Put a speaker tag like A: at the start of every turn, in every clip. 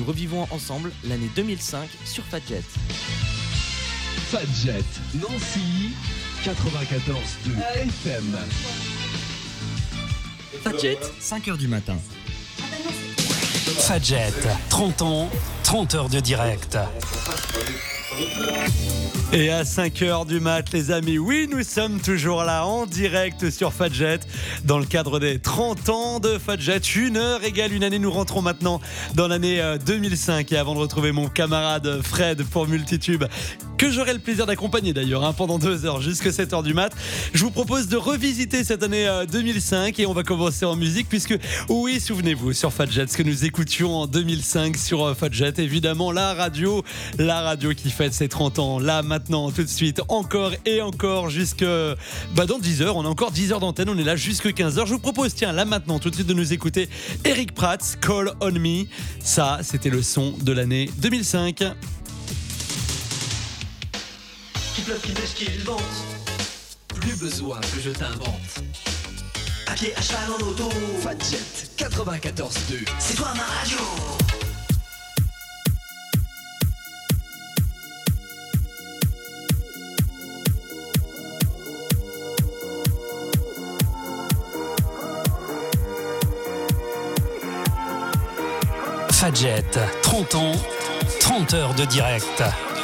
A: revivons ensemble l'année 2005 sur Fadjet.
B: Fadjet, Nancy, 94.2 FM.
A: Fadjet, 5h du matin.
C: Fadjet, 30 ans, 30 heures de direct.
D: Et à 5h du mat, les amis, oui, nous sommes toujours là en direct sur Fadjet dans le cadre des 30 ans de Fadjet. 1 heure égale une année. Nous rentrons maintenant dans l'année 2005. Et avant de retrouver mon camarade Fred pour Multitube, que j'aurai le plaisir d'accompagner d'ailleurs pendant 2 heures jusqu'à 7h du mat, je vous propose de revisiter cette année 2005 et on va commencer en musique puisque, oui, souvenez-vous sur Fadjet ce que nous écoutions en 2005 sur Fadjet, évidemment la radio qui fête ses 30 ans là maintenant tout de suite encore et encore jusque dans 10 heures. On a encore 10 heures d'antenne, on est là jusque 15 heures. Je vous propose là maintenant tout de suite de nous écouter Eric Prats, Call on Me. Ça c'était le son de l'année 2005.
B: Qui pleuve, qui neige, qui vente. Plus besoin que je t'invente. À pied, à cheval, en auto. Fadjet 94.2. C'est toi ma radio.
C: Fadjet, 30 ans, 30 heures de direct.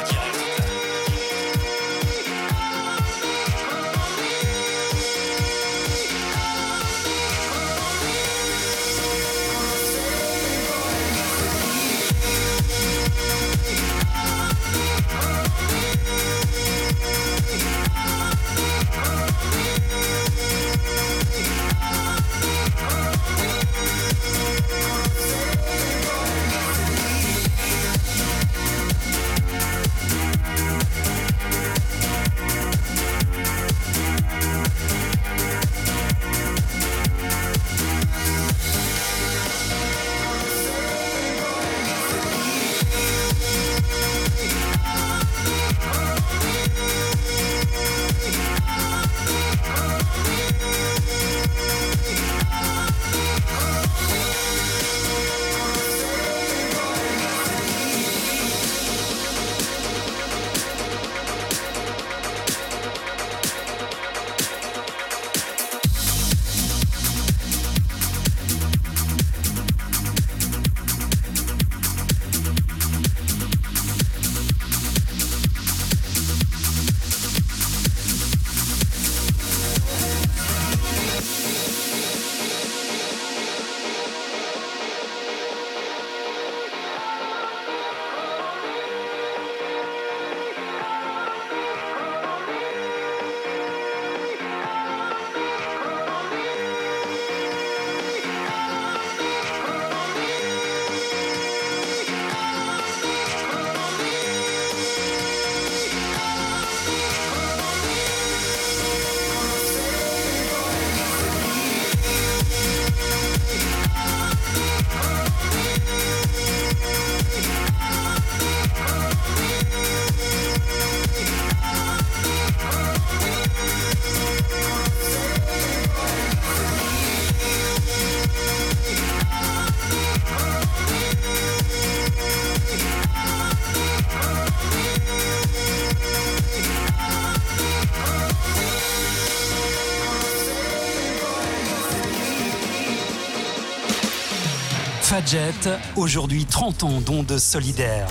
C: Fadjet, aujourd'hui 30 ans d'ondes solidaires.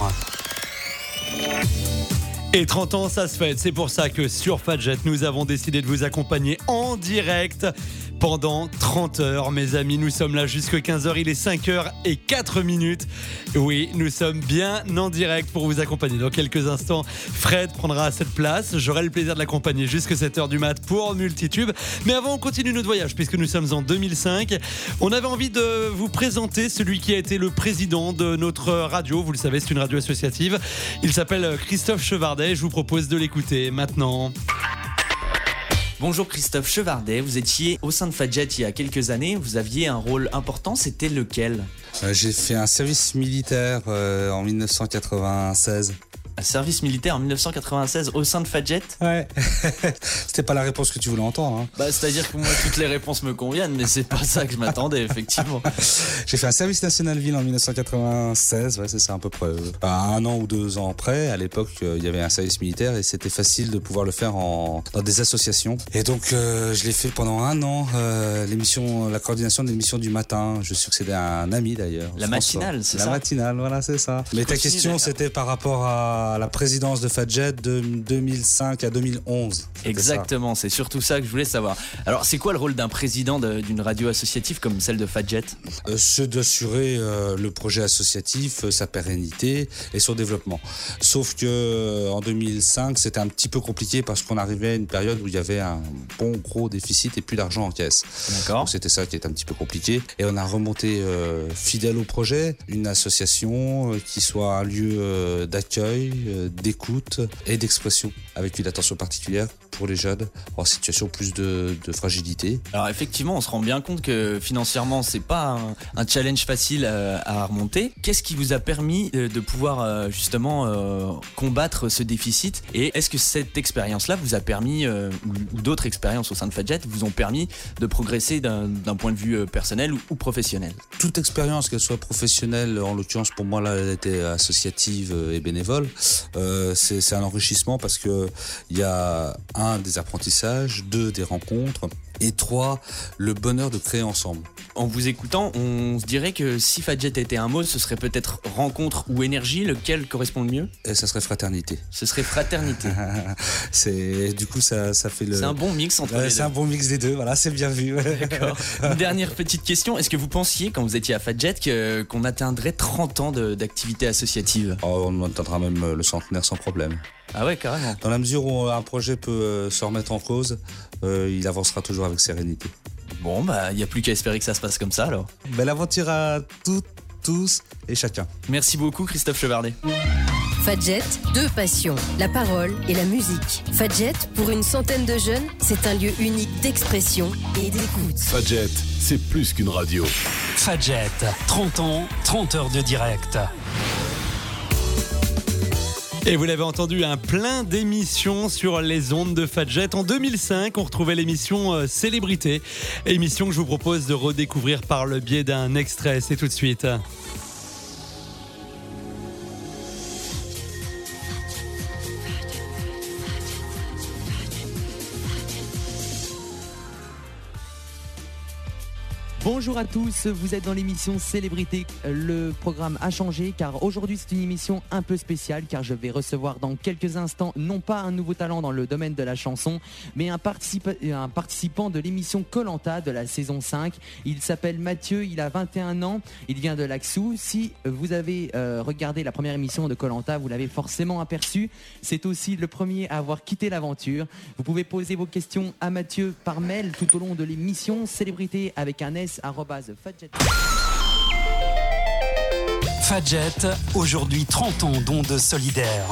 D: Et 30 ans, ça se fête. C'est pour ça que sur Fadjet, nous avons décidé de vous accompagner en direct pendant 30 heures, mes amis. Nous sommes là jusqu'à 15 heures. Il est 5h04. Oui, nous sommes bien en direct pour vous accompagner. Dans quelques instants, Fred prendra cette place. J'aurai le plaisir de l'accompagner jusqu'à 7h du mat pour Multitube. Mais avant, on continue notre voyage puisque nous sommes en 2005. On avait envie de vous présenter celui qui a été le président de notre radio. Vous le savez, c'est une radio associative. Il s'appelle Christophe Chevardet. Je vous propose de l'écouter maintenant.
A: Bonjour Christophe Chevardet, vous étiez au sein de Fadjet il y a quelques années, vous aviez un rôle important, c'était lequel ?
E: J'ai fait un service militaire en 1996.
A: service militaire en 1996 au sein de Fadjet.
E: Ouais, c'était pas la réponse que tu voulais entendre. Hein.
A: Bah, c'est-à-dire que moi, toutes les réponses me conviennent, mais c'est pas ça que je m'attendais, effectivement.
E: J'ai fait un service national ville en 1996, ouais, c'est ça à peu près. Un an ou 2 ans après, à l'époque, il y avait un service militaire et c'était facile de pouvoir le faire dans des associations. Et donc, je l'ai fait pendant 1 an, la coordination de l'émission du matin. Je succédais à un ami d'ailleurs.
A: La matinale, c'est ça?
E: La matinale, voilà, c'est ça. Mais ta question, c'était par rapport à la présidence de Fadjet de 2005 à 2011.
A: Exactement, c'est surtout ça que je voulais savoir. Alors, c'est quoi le rôle d'un président d'une radio associative comme celle de Fadjet?
E: C'est d'assurer le projet associatif, sa pérennité et son développement. Sauf que en 2005, c'était un petit peu compliqué parce qu'on arrivait à une période où il y avait un bon gros déficit et plus d'argent en caisse.
A: D'accord.
E: Donc c'était ça qui était un petit peu compliqué. Et on a remonté, fidèle au projet, une association qui soit un lieu d'accueil, d'écoute et d'expression, avec une attention particulière pour les jeunes en situation plus de fragilité.
A: Alors effectivement, on se rend bien compte que financièrement, c'est pas un challenge facile à remonter. Qu'est-ce qui vous a permis de pouvoir justement combattre ce déficit? Et est-ce que cette expérience-là vous a permis, ou d'autres expériences au sein de Fadjet, vous ont permis de progresser d'un point de vue personnel ou professionnel?
E: Toute expérience, qu'elle soit professionnelle, en l'occurrence pour moi là, elle était associative et bénévole, c'est un enrichissement parce que il y a 1, des apprentissages, 2, des rencontres, et 3, le bonheur de créer ensemble.
A: En vous écoutant, on se dirait que si Fadjet était un mot, ce serait peut-être rencontre ou énergie, lequel correspond le mieux?
E: Et ça serait fraternité.
A: Ce serait fraternité.
E: Du coup, ça fait le...
A: C'est un bon mix entre les deux.
E: C'est un bon mix des deux, voilà, c'est bien vu.
A: D'accord. Une dernière petite question, est-ce que vous pensiez, quand vous étiez à Fadjet, qu'on atteindrait 30 ans d'activité associative?
E: On atteindra même le centenaire sans problème.
A: Ah ouais, carrément.
E: Dans la mesure où un projet peut se remettre en cause, il avancera toujours avec sérénité.
A: Bon, bah, il n'y a plus qu'à espérer que ça se passe comme ça, alors.
E: Belle aventure à toutes, tous et chacun.
A: Merci beaucoup, Christophe Chevardet.
F: Fadjet, 2 passions, la parole et la musique. Fadjet, pour une centaine de jeunes, c'est un lieu unique d'expression et d'écoute.
G: Fadjet, c'est plus qu'une radio.
C: Fadjet, 30 ans, 30 heures de direct.
D: Et vous l'avez entendu, un plein d'émissions sur les ondes de Fadjet. En 2005, on retrouvait l'émission Célébrité, émission que je vous propose de redécouvrir par le biais d'un extrait. C'est tout de suite.
H: Bonjour à tous, vous êtes dans l'émission Célébrité. Le programme a changé car aujourd'hui c'est une émission un peu spéciale car je vais recevoir dans quelques instants non pas un nouveau talent dans le domaine de la chanson mais un participant de l'émission Koh-Lanta de la saison 5. Il s'appelle Mathieu, il a 21 ans, il vient de Laxou. Si vous avez regardé la première émission de Koh-Lanta, vous l'avez forcément aperçu. C'est aussi le premier à avoir quitté l'aventure. Vous pouvez poser vos questions à Mathieu par mail tout au long de l'émission Célébrité avec un S @Fadjet.
C: Fadjet, aujourd'hui 30 ans d'ondes solidaires.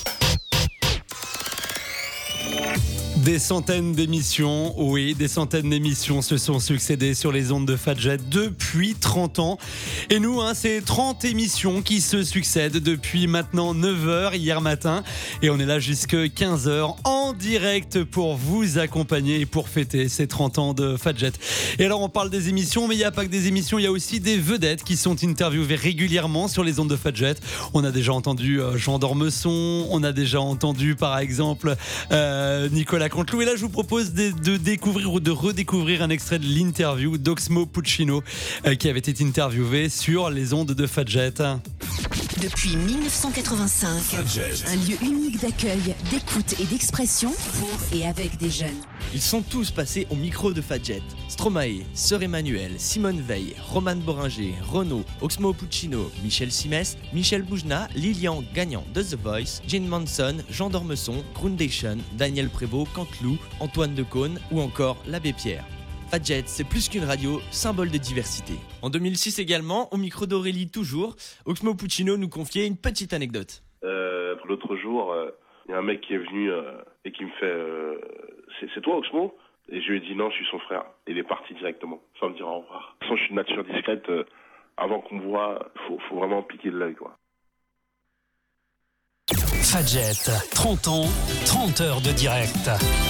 D: Des centaines d'émissions, oui, des centaines d'émissions se sont succédées sur les ondes de Fadjet depuis 30 ans. Et nous, c'est 30 émissions qui se succèdent depuis maintenant 9h hier matin. Et on est là jusqu'à 15h en direct pour vous accompagner et pour fêter ces 30 ans de Fadjet. Et alors, on parle des émissions, mais il n'y a pas que des émissions, il y a aussi des vedettes qui sont interviewées régulièrement sur les ondes de Fadjet. On a déjà entendu Jean d'Ormesson, on a déjà entendu par exemple Nicolas Canteloup. Et là, je vous propose de découvrir ou de redécouvrir un extrait de l'interview d'Oxmo Puccino qui avait été interviewé sur les ondes de Fadjet.
I: Depuis 1985, un lieu unique d'accueil, d'écoute et d'expression pour et avec des jeunes.
A: Ils sont tous passés au micro de Fadjet. Stromae, Sœur Emmanuel, Simone Veil, Romane Boringer, Renaud, Oxmo Puccino, Michel Simès, Michel Boujna, Lilian Gagnant de The Voice, Jane Manson, Jean d'Ormesson, Groundation, Daniel Prévost, Canteloup, Antoine Decaune ou encore l'Abbé Pierre. Fadjet, c'est plus qu'une radio, symbole de diversité. En 2006 également, au micro d'Aurélie toujours, Oxmo Puccino nous confiait une petite anecdote.
J: L'autre jour, il y a un mec qui est venu et qui me fait c'est toi Oxmo ? Et je lui ai dit non, je suis son frère. Et il est parti directement, sans me dire au revoir. De toute façon, je suis de nature discrète. Avant qu'on me voit, faut vraiment piquer de l'œil, quoi.
C: Fadjet, 30 ans, 30 heures de direct.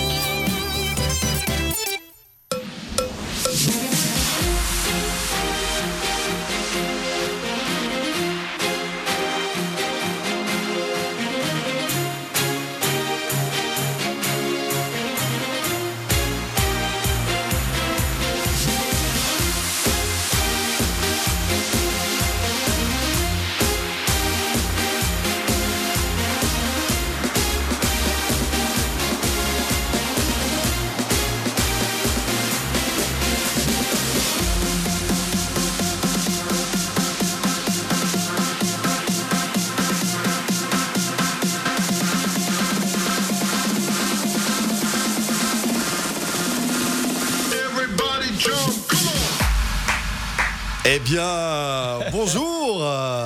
K: Eh bien, bonjour.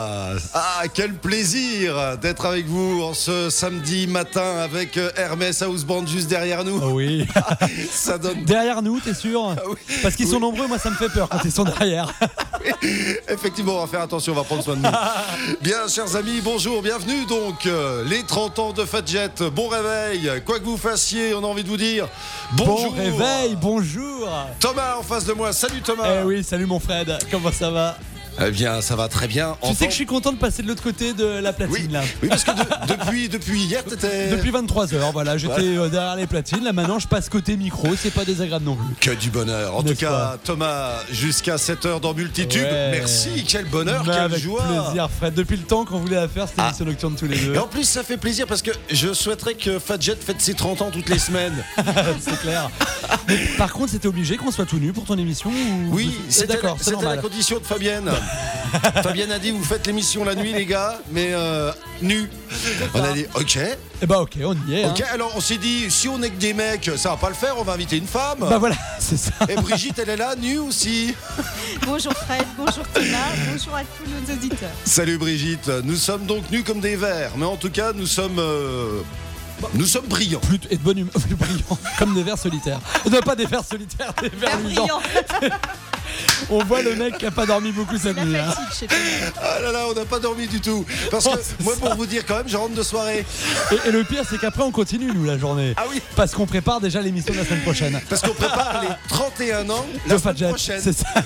K: Ah, quel plaisir d'être avec vous en ce samedi matin avec Hermès House Band juste derrière nous.
D: Oh oui.
K: Ça donne...
D: Derrière nous, t'es sûr?
K: Oui.
D: Parce qu'ils sont nombreux, moi ça me fait peur quand ils sont derrière.
K: Effectivement, on va faire attention, on va prendre soin de nous. Bien, chers amis, bonjour, bienvenue donc. Les 30 ans de Fadjet, bon réveil. Quoi que vous fassiez, on a envie de vous dire bonjour.
D: Bon réveil, bonjour.
K: Thomas en face de moi, salut Thomas.
D: Eh oui, salut mon Fred, comment ça va?
K: Eh bien, ça va très bien.
D: Tu sais que je suis content de passer de l'autre côté de la platine là.
K: Oui, parce que depuis hier, t'étais...
D: Depuis 23h, voilà, j'étais derrière les platines. Là maintenant, je passe côté micro, c'est pas désagréable non plus.
K: Que du bonheur. En tout cas, Thomas, jusqu'à 7h dans Multitube. Ouais. Merci, quel bonheur, quelle
D: avec
K: joie.
D: Plaisir, Fred. Depuis le temps qu'on voulait la faire, c'était l'émission nocturne tous les deux.
K: Et en plus, ça fait plaisir parce que je souhaiterais que Fadjet fête ses 30 ans toutes les semaines.
D: C'est clair. Mais, par contre, c'était obligé qu'on soit tout nu pour ton émission ou...
K: Oui, c'était
D: la
K: condition de Fabienne. Fabienne a dit vous faites l'émission la nuit les gars, mais nu. On a dit ok.
D: Et bah ok, on y est.
K: Ok, alors on s'est dit si on est que des mecs, ça va pas le faire, on va inviter une femme.
D: Bah voilà, c'est ça.
K: Et Brigitte, elle est là, nue aussi.
L: Bonjour Fred, bonjour Thomas, bonjour à tous nos auditeurs.
K: Salut Brigitte, nous sommes donc nus comme des vers, mais en tout cas nous sommes brillants.
D: Et de bonne humeur, plus brillants, comme des vers solitaires. Non, pas des vers solitaires, des vers brillants. On voit le mec qui a pas dormi beaucoup cette nuit.
K: Ah là là, on n'a pas dormi du tout. Parce que moi, pour vous dire quand même, je rentre de soirée.
D: Et le pire, c'est qu'après, on continue, nous, la journée.
K: Ah oui.
D: Parce qu'on prépare déjà l'émission de la semaine prochaine.
K: Parce qu'on prépare les 31 ans la semaine prochaine.
D: C'est ça.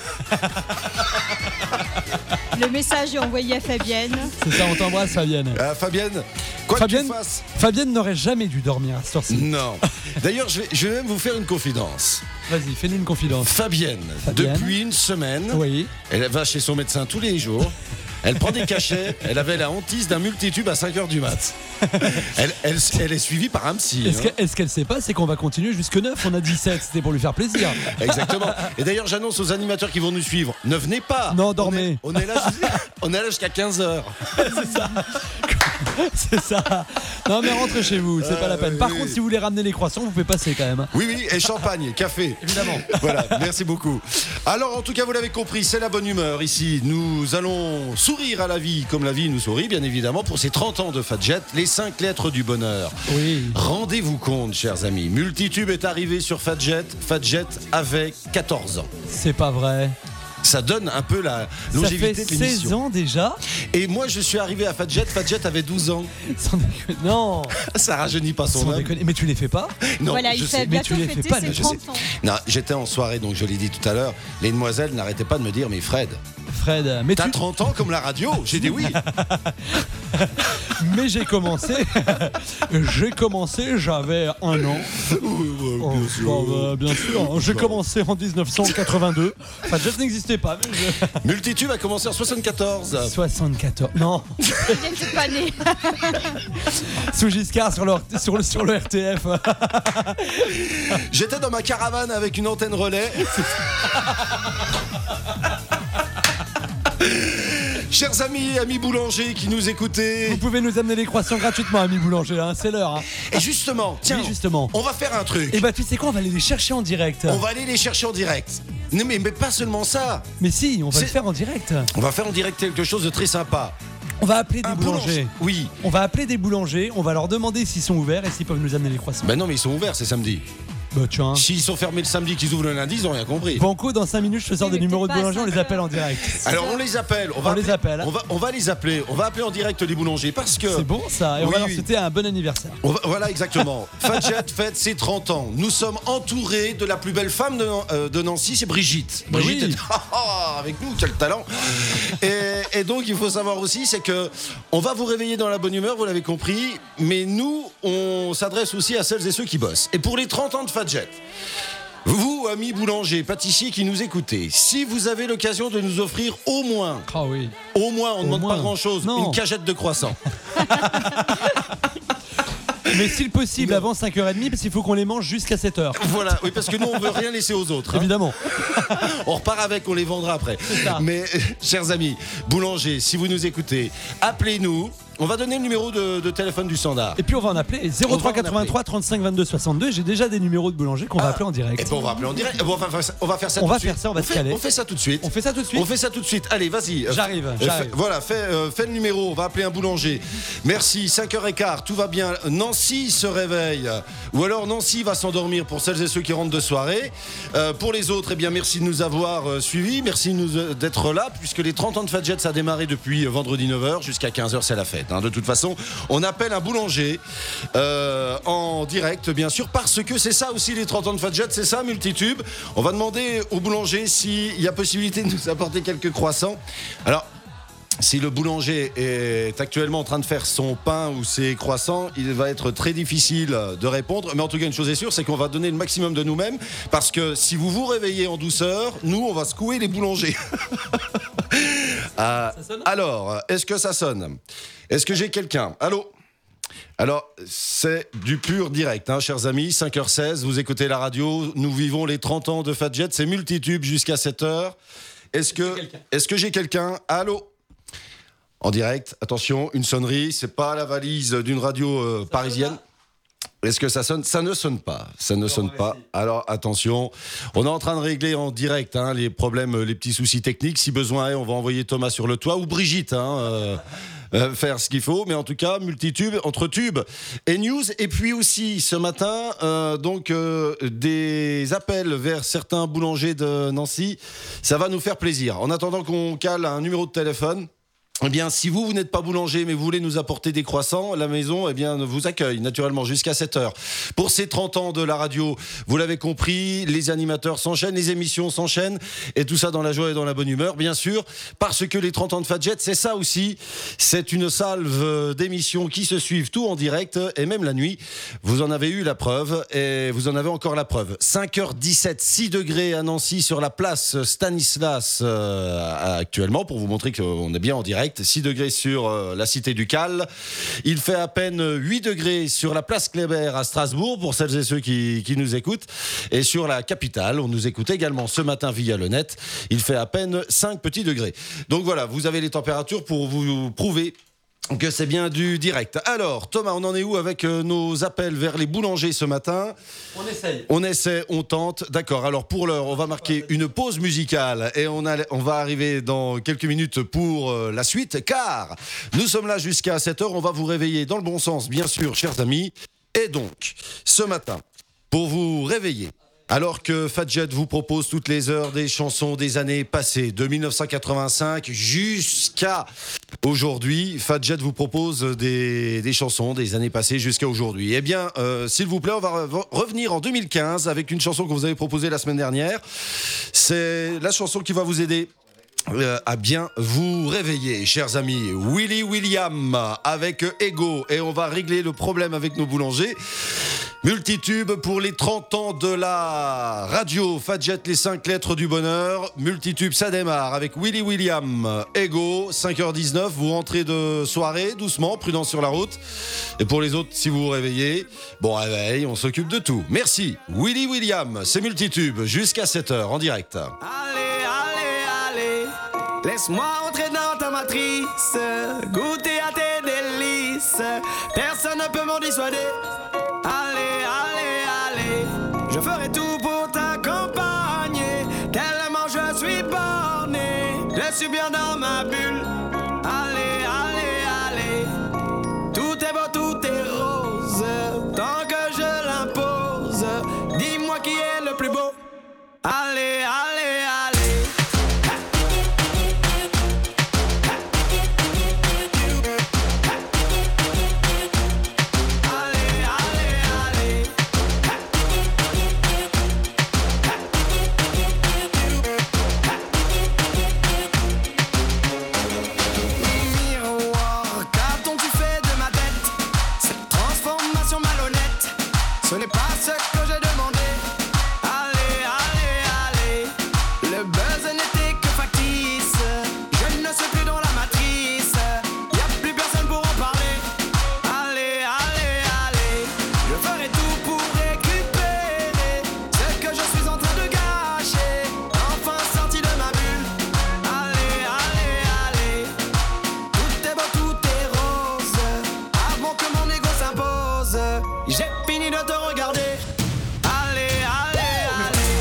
L: Le message est envoyé à Fabienne.
D: C'est ça, on t'embrasse, Fabienne.
K: Fabienne, quoi
D: Fabienne,
K: que tu fasses.
D: Fabienne n'aurait jamais dû dormir à cette heure-ci.
K: Non. D'ailleurs, je vais même vous faire une confidence.
D: Vas-y, fais-nous une confidence.
K: Fabienne, depuis une semaine, elle va chez son médecin tous les jours. Elle prend des cachets, elle avait la hantise d'un multitube à 5h du mat. Elle est suivie par un psy.
D: Est-ce qu'elle sait pas, c'est qu'on va continuer jusque 9, on a 17, c'était pour lui faire plaisir.
K: Exactement. Et d'ailleurs, j'annonce aux animateurs qui vont nous suivre, ne venez pas.
D: Non, dormez.
K: On est là jusqu'à 15h.
D: C'est ça. C'est ça. Non mais rentrez chez vous, c'est pas la peine. Par contre, si vous voulez ramener les croissants, vous pouvez passer quand même.
K: Oui, et champagne, café.
D: Évidemment.
K: Voilà, merci beaucoup. Alors, en tout cas, vous l'avez compris, c'est la bonne humeur ici. Nous allons sourire à la vie comme la vie nous sourit, bien évidemment, pour ces 30 ans de Fadjet, les 5 lettres du bonheur.
D: Oui.
K: Rendez-vous compte, chers amis, Multitube est arrivé sur Fadjet. Fadjet avait 14 ans.
D: C'est pas vrai.
K: Ça donne un peu la longévité de l'émission. Ça fait
D: 16 ans déjà.
K: Et moi, je suis arrivé à Fadjet. Fadjet avait 12 ans.
D: Non.
K: Ça rajeunit pas son âme.
D: Mais tu les fais pas?
K: Non,
L: voilà, il fait bientôt fêter ses 30 ans.
K: Non, j'étais en soirée, donc je l'ai dit tout à l'heure. Les demoiselles n'arrêtaient pas de me dire, mais Fred,
D: mais
K: t'as 30 ans comme la radio? J'ai dit oui.
D: Mais j'ai commencé, j'avais 1 an. Bien sûr. J'ai commencé en 1982. Fadjet n'existait pas.
K: Multitube a commencé en 74.
D: 74. Non.
L: Il n'était pas né.
D: Sous Giscard sur le RTF.
K: J'étais dans ma caravane avec une antenne relais. Chers amis boulangers qui nous écoutez,
D: vous pouvez nous amener les croissants gratuitement, amis boulangers, hein, c'est l'heure. Hein.
K: Et justement, tiens, on va faire un truc.
D: Et bah tu sais quoi, on va aller les chercher en direct.
K: On va aller les chercher en direct. Non mais pas seulement ça.
D: Mais si, on va le faire en direct.
K: On va faire en direct quelque chose de très sympa.
D: On va appeler des boulangers.
K: Oui.
D: On va appeler des boulangers, on va leur demander s'ils sont ouverts et s'ils peuvent nous amener les croissants.
K: Ben non mais ils sont ouverts, c'est samedi.
D: Bah tiens.
K: S'ils sont fermés le samedi, qu'ils ouvrent le lundi, ils n'ont rien compris.
D: Banco, dans 5 minutes, je te sors des numéros de boulanger, on les appelle en direct.
K: Alors on les appelle. On va les appeler. On va appeler en direct les boulangers parce que.
D: C'est bon ça. Et on va leur souhaiter un bon anniversaire.
K: Voilà, exactement. Fadjet fête ses 30 ans. Nous sommes entourés de la plus belle femme de Nancy, c'est Brigitte. Brigitte est avec nous, quel talent. Et donc il faut savoir aussi, c'est que on va vous réveiller dans la bonne humeur, vous l'avez compris. Mais nous, on s'adresse aussi à celles et ceux qui bossent. Et pour les 30 ans de Fadjet, vous, amis boulangers, pâtissiers qui nous écoutez, si vous avez l'occasion de nous offrir au moins, on ne demande pas grand-chose, une cagette de croissants.
D: Mais s'il possible, avant 5h30, parce qu'il faut qu'on les mange jusqu'à 7h.
K: Voilà, oui, parce que nous, on veut rien laisser aux autres.
D: Évidemment.
K: On repart avec, on les vendra après. Mais, chers amis, boulangers, si vous nous écoutez, appelez-nous. On va donner le numéro de téléphone du standard.
D: Et puis on va en appeler 03 83 35 22 62. J'ai déjà des numéros de boulangers qu'on va appeler en direct.
K: Et puis on va appeler en direct. On va faire ça.
D: On va faire ça, on va se caler.
K: On fait ça tout de suite.
D: On fait ça tout de suite.
K: Allez, vas-y.
D: J'arrive.
K: Voilà, fais le numéro. On va appeler un boulanger. Merci. 5h15. Tout va bien. Nancy se réveille. Ou alors Nancy va s'endormir pour celles et ceux qui rentrent de soirée. Pour les autres, eh bien, merci de nous avoir suivis. Merci d'être là, puisque les 30 ans de Fadjet, ça a démarré depuis vendredi 9h jusqu'à 15h. C'est la fête. De toute façon, on appelle un boulanger en direct, bien sûr, parce que c'est ça aussi les 30 ans de Fadjet, c'est ça, Multitube. On va demander au boulanger s'il y a possibilité de nous apporter quelques croissants. Alors, si le boulanger est actuellement en train de faire son pain ou ses croissants, il va être très difficile de répondre. Mais en tout cas, une chose est sûre, c'est qu'on va donner le maximum de nous-mêmes. Parce que si vous vous réveillez en douceur, nous, on va secouer les boulangers. Alors, est-ce que ça sonne ? Est-ce que j'ai quelqu'un ? Allô ? Alors, c'est du pur direct, chers amis, 5h16, vous écoutez la radio, nous vivons les 30 ans de Fadjet, c'est Multitube jusqu'à 7h. Est-ce que j'ai quelqu'un ? Allô ? En direct, attention, une sonnerie, c'est pas la valise d'une radio parisienne. Est-ce que ça sonne ? Ça ne sonne pas. Ça ne sonne pas. Alors attention, on est en train de régler en direct les problèmes, les petts soucis techniques. Si besoin est, on va envoyer Thomas sur le toit ou Brigitte faire ce qu'il faut. Mais en tout cas, Multitube, entre tubes et news. Et puis aussi ce matin, des appels vers certains boulangers de Nancy. Ça va nous faire plaisir. En attendant qu'on cale un numéro de téléphone. Eh bien, si vous n'êtes pas boulanger, mais vous voulez nous apporter des croissants, la maison, vous accueille naturellement jusqu'à 7h. Pour ces 30 ans de la radio, vous l'avez compris, les animateurs s'enchaînent, les émissions s'enchaînent, et tout ça dans la joie et dans la bonne humeur, bien sûr, parce que les 30 ans de Fadjet, c'est ça aussi. C'est une salve d'émissions qui se suivent tout en direct, et même la nuit. Vous en avez eu la preuve, et vous en avez encore la preuve. 5h17, 6 degrés à Nancy sur la place Stanislas actuellement, pour vous montrer qu'on est bien en direct. 6 degrés sur la cité du Cal. Il fait à peine 8 degrés sur la place Kléber à Strasbourg, pour celles et ceux qui nous écoutent. Et sur la capitale, on nous écoute également ce matin via le net. Il fait à peine 5 petits degrés. Donc voilà, vous avez les températures pour vous prouver que c'est bien du direct. Alors, Thomas, on en est où avec nos appels vers les boulangers ce matin ? On essaie, on tente. D'accord, alors pour l'heure, on va marquer une pause musicale et on va arriver dans quelques minutes pour la suite, car nous sommes là jusqu'à 7h, on va vous réveiller dans le bon sens, bien sûr, chers amis. Et donc, ce matin, pour vous réveiller, alors que Fadjet vous propose toutes les heures des chansons des années passées, de 1985 jusqu'à aujourd'hui, Fadjet vous propose des chansons des années passées jusqu'à aujourd'hui. Eh bien, s'il vous plaît, on va revenir en 2015 avec une chanson que vous avez proposée la semaine dernière. C'est la chanson qui va vous aider à bien vous réveiller, chers amis. Willy William avec Ego, et on va régler le problème avec nos boulangers. Multitube pour les 30 ans de la radio. Fadjet, les 5 lettres du bonheur. Multitube, ça démarre avec Willy William, Ego, 5h19. Vous rentrez de soirée, doucement, prudent sur la route. Et pour les autres, si vous vous réveillez, bon réveil, on s'occupe de tout. Merci. Willy William, c'est Multitube, jusqu'à 7h en direct.
M: Allez, laisse-moi entrer dans ta matrice, goûter à tes délices. Personne ne peut m'en dissuader. Allez, je ferai tout pour t'accompagner. Tellement je suis borné, je suis bien dans ma bulle. Allez, tout est beau, tout est rose, tant que je l'impose. Dis-moi Allez, allez, allez. Ce n'est pas ce que j'ai demandé. Allez, allez, allez. Le buzz n'était que factice. Je ne suis plus dans la matrice. Y'a plus personne pour en parler. Allez, allez, allez. Je ferai tout pour récupérer ce que je suis en train de gâcher. Enfin sorti de ma bulle. Allez, allez, allez. Tout est beau, tout est rose. Avant que mon ego s'impose. J'ai fini de te regarder. Allez, allez, allez.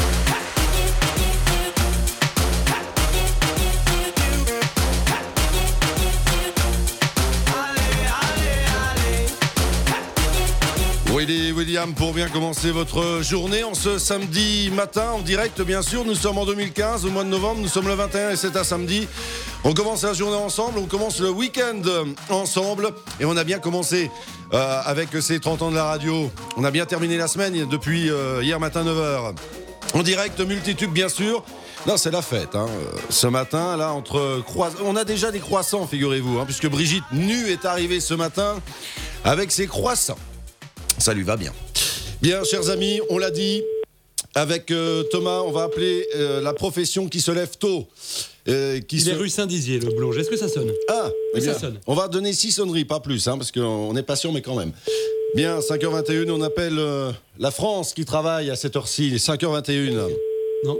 K: Willy William pour bien commencer votre journée en ce samedi matin en direct bien sûr. Nous sommes en 2015 au mois de novembre, nous sommes le 21 et c'est un samedi. On commence la journée ensemble, on commence le week-end ensemble et on a bien commencé avec ces 30 ans de la radio. On a bien terminé la semaine depuis hier matin 9h. En direct, multitube bien sûr. Non, c'est la fête. Hein. Ce matin, là, on a déjà des croissants, figurez-vous, hein, puisque Brigitte nue est arrivée ce matin avec ses croissants. Ça lui va bien. Bien, chers amis, on l'a dit, avec Thomas, on va appeler la profession qui se lève tôt.
D: Il est rue Saint-Dizier, le boulanger. Est-ce que ça sonne?
K: Ah,
D: oui,
K: bien,
D: ça sonne.
K: On va donner 6 sonneries, pas plus, hein, parce qu'on est patient, mais quand même. Bien, 5h21, on appelle la France qui travaille à cette heure-ci, 5h21.
D: Non.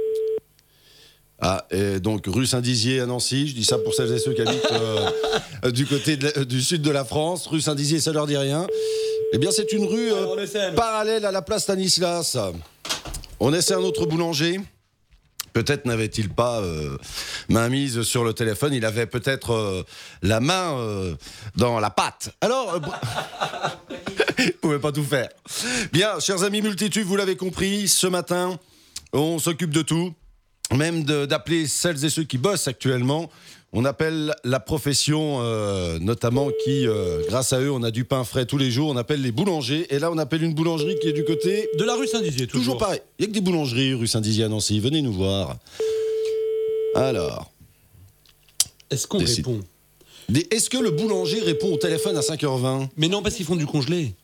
K: Ah, et donc rue Saint-Dizier à Nancy, je dis ça pour celles et ceux qui habitent du côté du sud de la France. Rue Saint-Dizier, ça leur dit rien. Eh bien, c'est une rue parallèle à la place Stanislas. On essaie un autre boulanger. Peut-être n'avait-il pas main mise sur le téléphone. Il avait peut-être la main dans la pâte. Alors, il ne pouvait pas tout faire. Bien, chers amis multitudes, vous l'avez compris, ce matin, on s'occupe de tout. Même d'appeler celles et ceux qui bossent actuellement. On appelle la profession, notamment qui, grâce à eux, on a du pain frais tous les jours. On appelle les boulangers. Et là, on appelle une boulangerie qui est du côté...
D: de la rue Saint-Dizier, toujours
K: pareil. Il n'y a que des boulangeries, rue Saint-Dizier à Nancy. Venez nous voir. Alors...
D: Est-ce qu'on répond?
K: Est-ce que le boulanger répond au téléphone à 5h20?
D: Mais non, parce qu'ils font du congelé.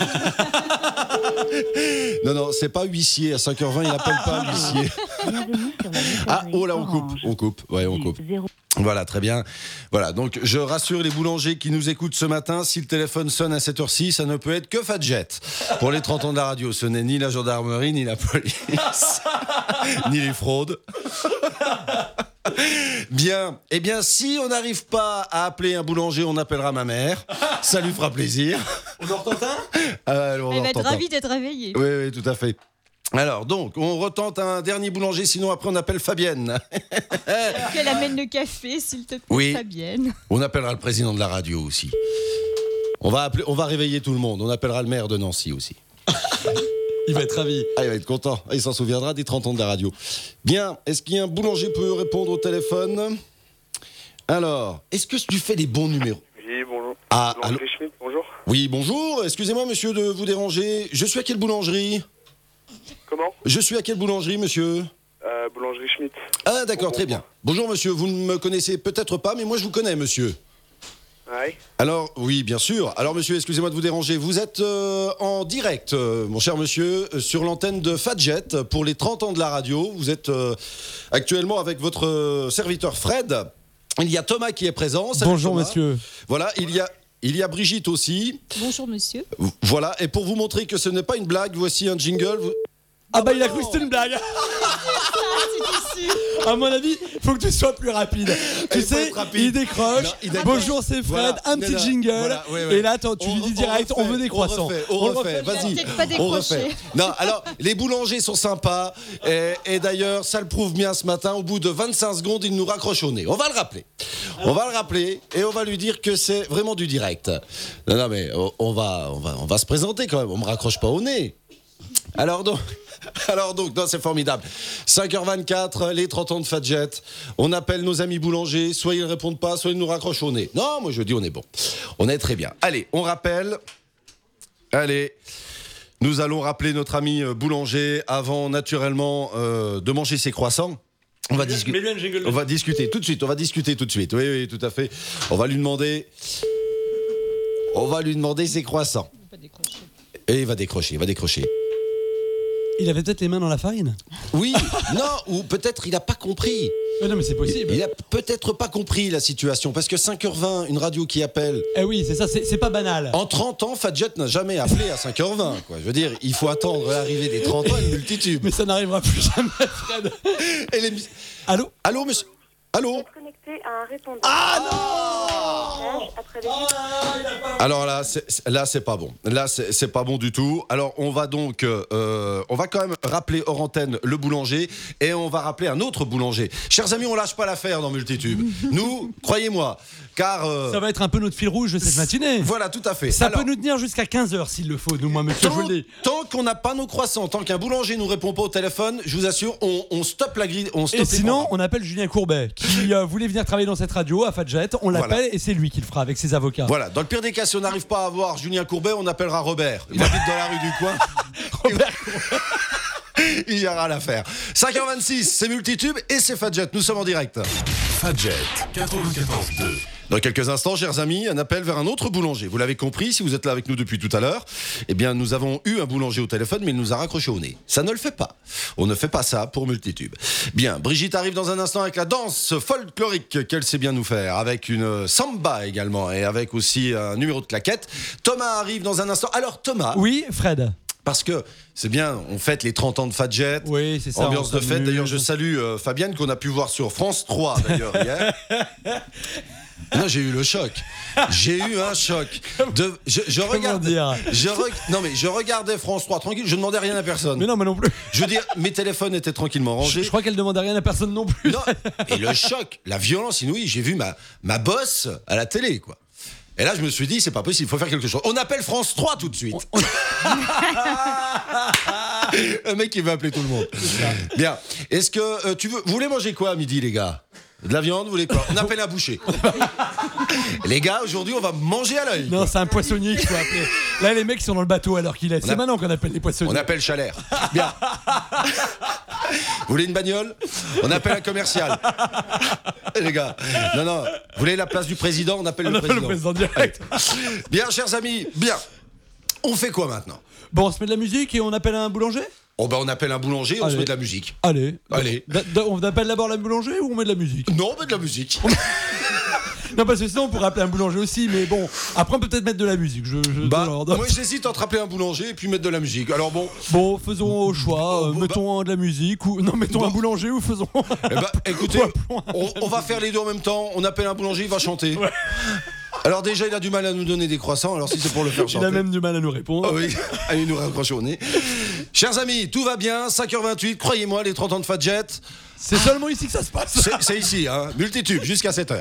K: Non, c'est pas huissier. À 5h20, il n'appelle pas huissier. Ah, oh là, on coupe. Ouais, on coupe. Voilà, très bien. Voilà, donc je rassure les boulangers qui nous écoutent ce matin, si le téléphone sonne à cette heure-ci, ça ne peut être que Fadjet. Pour les 30 ans de la radio, ce n'est ni la gendarmerie, ni la police, ni les fraudes. Bien, eh bien, si on n'arrive pas à appeler un boulanger, on appellera ma mère. Ça lui fera plaisir.
D: On en retente un?
L: Elle va être ravie d'être réveillée.
K: Oui, tout à fait. Alors, donc, on retente un dernier boulanger, sinon après on appelle Fabienne.
L: Qu'elle amène le café, s'il te plaît,
K: oui.
L: Fabienne.
K: On appellera le président de la radio aussi. On va réveiller tout le monde. On appellera le maire de Nancy aussi.
D: Il va être ravi.
K: Ah, il va être content. Il s'en souviendra des 30 ans de la radio. Bien, est-ce qu'il y a un boulanger qui peut répondre au téléphone? Alors, est-ce que tu fais les bons numéros?
N: Oui, bonjour.
K: Ah, allô.
N: Schmitt, bonjour.
K: Oui, bonjour. Excusez-moi, monsieur, de vous déranger. Je suis à quelle boulangerie?
N: Comment?
K: Je suis à quelle boulangerie, monsieur?
N: Boulangerie Schmitt.
K: Ah, d'accord, très bien. Bonjour, monsieur. Vous ne me connaissez peut-être pas, mais moi, je vous connais, monsieur.
N: Oui.
K: Alors, oui, bien sûr. Alors, monsieur, excusez-moi de vous déranger. Vous êtes en direct, mon cher monsieur, sur l'antenne de Fadjet pour les 30 ans de la radio. Vous êtes actuellement avec votre serviteur Fred. Il y a Thomas qui est présent. Salut,
D: bonjour,
K: Thomas.
D: monsieur.
K: Voilà, il y a Brigitte aussi.
L: Bonjour, monsieur.
K: Voilà, et pour vous montrer que ce n'est pas une blague, voici un jingle.
D: Ah bah il a cru que c'était une blague. À mon avis, il faut que tu sois plus rapide. Tu sais, il décroche. Non, bonjour, c'est Fred. Voilà. Un petit jingle. Voilà, ouais. Et là, tu lui dis direct, on veut des croissants.
K: On refait. Vas-y. On refait. Non, alors, les boulangers sont sympas. Et d'ailleurs, ça le prouve bien ce matin. Au bout de 25 secondes, il nous raccroche au nez. On va le rappeler. Et on va lui dire que c'est vraiment du direct. Non, mais on va se présenter quand même. On me raccroche pas au nez. Alors donc, non, c'est formidable. 5h24, les 30 ans de Fadjet. On appelle nos amis boulangers. Soit ils ne répondent pas, soit ils nous raccrochent au nez. Non, moi je dis on est bon. On est très bien. Allez, on rappelle. Allez. Nous allons rappeler notre ami boulanger avant naturellement de manger ses croissants. On va discuter tout de suite. Oui, tout à fait. On va lui demander ses croissants. Et il va décrocher.
D: Il avait peut-être les mains dans la farine.
K: Oui, non, ou peut-être il n'a pas compris.
D: Non, mais c'est possible.
K: Il a peut-être pas compris la situation, parce que 5h20, une radio qui appelle...
D: Eh oui, c'est ça, c'est pas banal.
K: En 30 ans, Fadjet n'a jamais appelé à 5h20, quoi. Je veux dire, il faut attendre l'arrivée des 30 ans et le multitube.
D: Mais ça n'arrivera plus jamais, Fred. Allô ?
K: Allô, monsieur ? Allô ?
O: Connecté à un répondeur.
K: Ah non ! Alors là, c'est pas bon. Là, c'est pas bon du tout. Alors, on va donc, on va quand même rappeler hors antenne le boulanger et on va rappeler un autre boulanger. Chers amis, on lâche pas l'affaire dans Multitube. Nous, croyez-moi, car
D: ça va être un peu notre fil rouge de cette matinée.
K: Voilà, tout à fait.
D: Ça peut nous tenir jusqu'à 15h s'il le faut, nous, moi, monsieur, je vous le dis.
K: Tant qu'on n'a pas nos croissants, tant qu'un boulanger nous répond pas au téléphone, je vous assure, on stoppe la grille.
D: Et sinon, on appelle Julien Courbet, qui voulait venir travailler dans cette radio à Fadjet. On l'appelle et c'est lui qui le fera avec ses avocats.
K: Voilà, dans le pire des cas, si on n'arrive pas à avoir Julien Courbet, on appellera Robert. Il habite dans la rue du coin. Robert Courbet. Il y aura l'affaire. 5h26, c'est Multitube et c'est Fadjet. Nous sommes en direct.
G: Fadjet 94.2.
K: Dans quelques instants, chers amis, un appel vers un autre boulanger. Vous l'avez compris, si vous êtes là avec nous depuis tout à l'heure, eh bien, nous avons eu un boulanger au téléphone, mais il nous a raccroché au nez. Ça ne le fait pas. On ne fait pas ça pour Multitube. Bien, Brigitte arrive dans un instant avec la danse folklorique qu'elle sait bien nous faire, avec une samba également, et avec aussi un numéro de claquette. Thomas arrive dans un instant. Alors, Thomas.
D: Oui, Fred.
K: Parce que c'est bien, on fête les 30 ans de Fadjet.
D: Oui, c'est ça.
K: Ambiance de fête. D'ailleurs, je salue Fabienne qu'on a pu voir sur France 3 d'ailleurs hier. Non, j'ai eu le choc. J'ai eu un choc. Je regardais France 3 tranquille, je ne demandais rien à personne.
D: Mais non, moi non plus.
K: Je veux dire, mes téléphones étaient tranquillement rangés.
D: Je crois qu'elle ne demandait rien à personne non plus.
K: Non. Et le choc, la violence inouïe, j'ai vu ma bosse à la télé, quoi. Et là, je me suis dit, c'est pas possible, il faut faire quelque chose. On appelle France 3 tout de suite. Un mec qui veut appeler tout le monde. Bien. Est-ce que vous voulez manger quoi à midi, les gars ? De la viande, vous voulez quoi ? On appelle un boucher. Les gars, aujourd'hui, on va manger à l'œil.
D: Non, c'est un poissonnier qu'il faut appeler. Là, les mecs sont dans le bateau alors qu'il est. C'est maintenant qu'on appelle les poissonniers.
K: On appelle Chalère. Bien. Vous voulez une bagnole ? On appelle un commercial. Les gars, non. Vous voulez la place du président ? On appelle le président
D: direct.
K: Bien, chers amis, bien. On fait quoi maintenant ?
D: Bon, on se met de la musique et on appelle un boulanger ?
K: Oh ben on appelle un boulanger et on se met de la musique.
D: Allez. On appelle d'abord la boulanger ou on met de la musique ?
K: Non, on met de la musique.
D: Non, parce que sinon on pourrait appeler un boulanger aussi, mais bon, après on peut peut-être mettre de la musique.
K: Moi j'hésite entre appeler un boulanger et puis mettre de la musique. Alors bon.
D: Bon, faisons au choix. Mettons de la musique ou non, mettons un boulanger ou faisons.
K: Écoutez, on va faire les deux en même temps. On appelle un boulanger, il va chanter. Ouais. Alors déjà, il a du mal à nous donner des croissants, alors si c'est pour le faire chanter...
D: Il a même du mal à nous répondre.
K: Ah oui, à nous raccrocher au nez. Chers amis, tout va bien, 5h28, croyez-moi, les 30 ans de Fadjet...
D: C'est seulement ici que ça se passe.
K: C'est ici, hein, Multitube, jusqu'à 7h.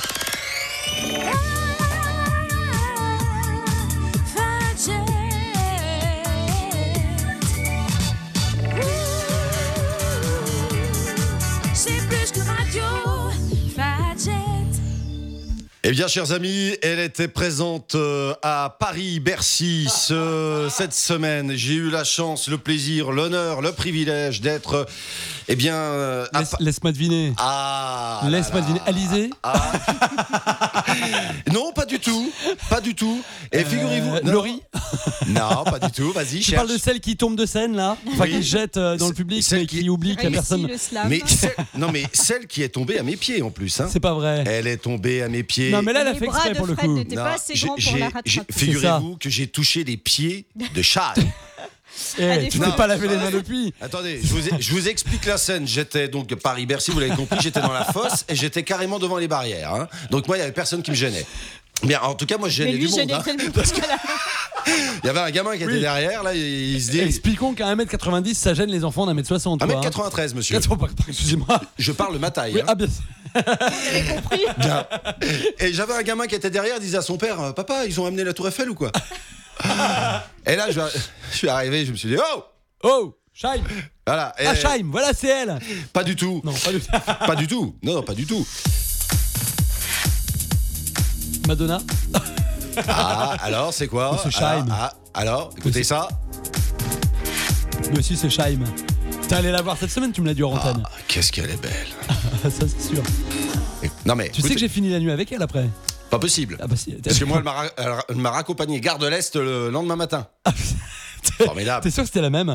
P: C'est plus que radio, Fadjet.
K: Eh bien, chers amis, elle était présente à Paris-Bercy cette semaine. J'ai eu la chance, le plaisir, l'honneur, le privilège d'être...
D: Laisse-moi deviner. Laisse-moi deviner. Alizé ?
K: Non, pas du tout. Pas du tout. Et figurez-vous...
D: Laurie ?
K: Non, pas du tout. Vas-y,
D: Tu parles de celle qui tombe de scène, là ? Enfin, qui jette dans le public, mais qui oublie qu'il n'y a personne.
K: Mais celle qui est tombée à mes pieds, en plus. Hein.
D: C'est pas vrai.
K: Elle est tombée à mes pieds.
D: Non, mais là, elle a fait exprès pour le coup.
L: N'était pas assez grand pour la rattraper.
K: Figurez-vous que j'ai touché les pieds de Charles.
D: Tu n'as pas lavé les mains depuis.
K: Attendez, je vous explique la scène. J'étais donc Paris-Bercy, vous l'avez compris, j'étais dans la fosse et j'étais carrément devant les barrières. Hein. Donc moi, il n'y avait personne qui me gênait. Bien, en tout cas, moi, je gênais du monde. Parce que il y avait un gamin qui était derrière, là, il se dit...
D: Expliquons qu'à 1m90, ça gêne les enfants d'1m60.
K: 1m93, monsieur.
D: Excusez-moi.
K: Je parle ma taille.
D: Oui,
K: hein.
D: Ah, bien sûr.
L: J'avais compris.
K: Bien. Et j'avais un gamin qui était derrière, il disait à son père, papa, ils ont amené la Tour Eiffel ou quoi? Et là, je suis arrivé, je me suis dit, oh,
D: Oh, Shaim.
K: Voilà.
D: Ah, Shaim, voilà, c'est elle.
K: Pas du tout.
D: Non, pas du tout.
K: Pas du tout. Non, pas du tout.
D: Madonna.
K: Ah, alors, c'est quoi?
D: C'est Shaim.
K: Alors, écoutez ça.
D: Mais aussi, c'est Shaim. T'es allé la voir cette semaine, tu me l'as dit en antenne.
K: Qu'est-ce qu'elle est belle.
D: Ça, c'est sûr.
K: Non, mais.
D: Tu sais que j'ai fini la nuit avec elle après?
K: Pas possible.
D: Ah bah si.
K: Parce que moi, elle m'a raccompagné gare de l'Est le lendemain matin. Formidable.
D: T'es sûr que c'était la même?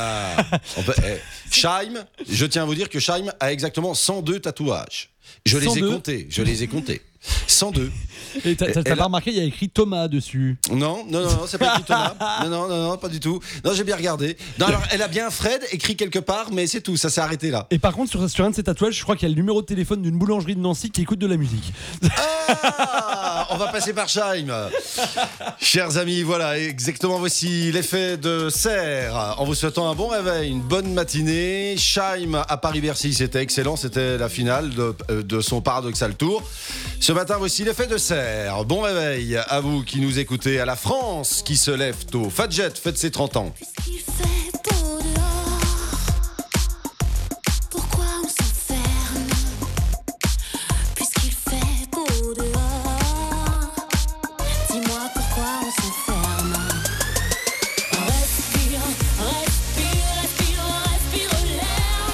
K: Shaim, je tiens à vous dire que Shaim a exactement 102 tatouages. Je les ai comptés. 102.
D: Et t'as pas remarqué, il y a écrit Thomas dessus?
K: Non, c'est pas écrit Thomas. Non, pas du tout. Non, j'ai bien regardé. Non, alors, elle a bien Fred écrit quelque part, mais c'est tout, ça s'est arrêté là.
D: Et par contre, sur un de ses tatouages, je crois qu'il y a le numéro de téléphone d'une boulangerie de Nancy qui écoute de la musique.
K: On va passer par Shaim. Chers amis, voilà, exactement, voici l'effet de serre. En vous souhaitant un bon réveil, une bonne matinée. Shaim à Paris-Bercy, c'était excellent, c'était la finale de son Paradoxal Tour. Ce matin, voici l'effet de serre. Bon réveil à vous qui nous écoutez, à la France qui se lève tôt. Fadjet fête ses 30 ans.
P: Puisqu'il fait beau dehors, pourquoi on s'enferme? Puisqu'il fait beau dehors, dis-moi pourquoi on s'enferme. Respire, respire, respire, respire l'air.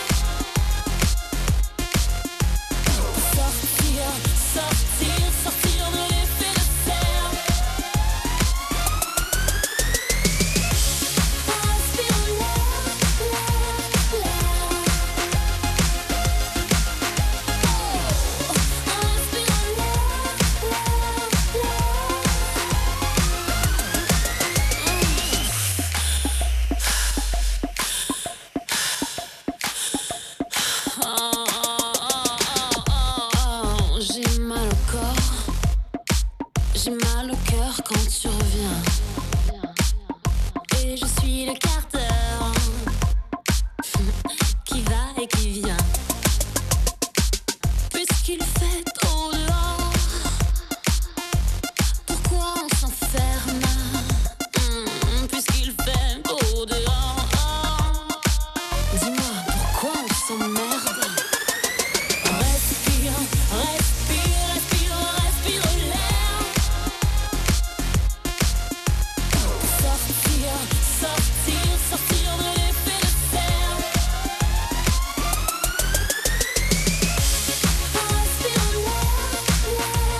P: Sortir, sortir, sortir de l'effet de serre. J'ai mal au corps, j'ai mal au cœur quand tu reviens. Et je suis le quart d'heure qui va et qui vient. Puisqu'il fait trop dehors, pourquoi on s'enferme? Puisqu'il fait beau dehors, dis-moi pourquoi on s'emmerde? Respire, respire, respire, respire l'air. Sortir, sortir, sortir de l'effet de serre. Respire l'air,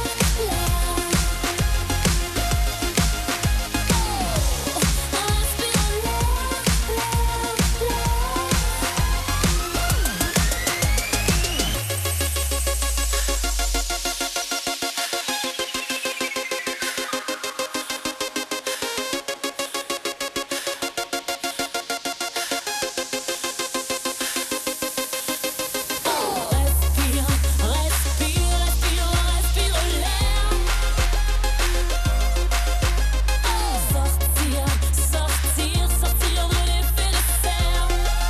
P: respire, respire, respire, respire l'air. Sortir, sortir, sortir de l'effet de serre.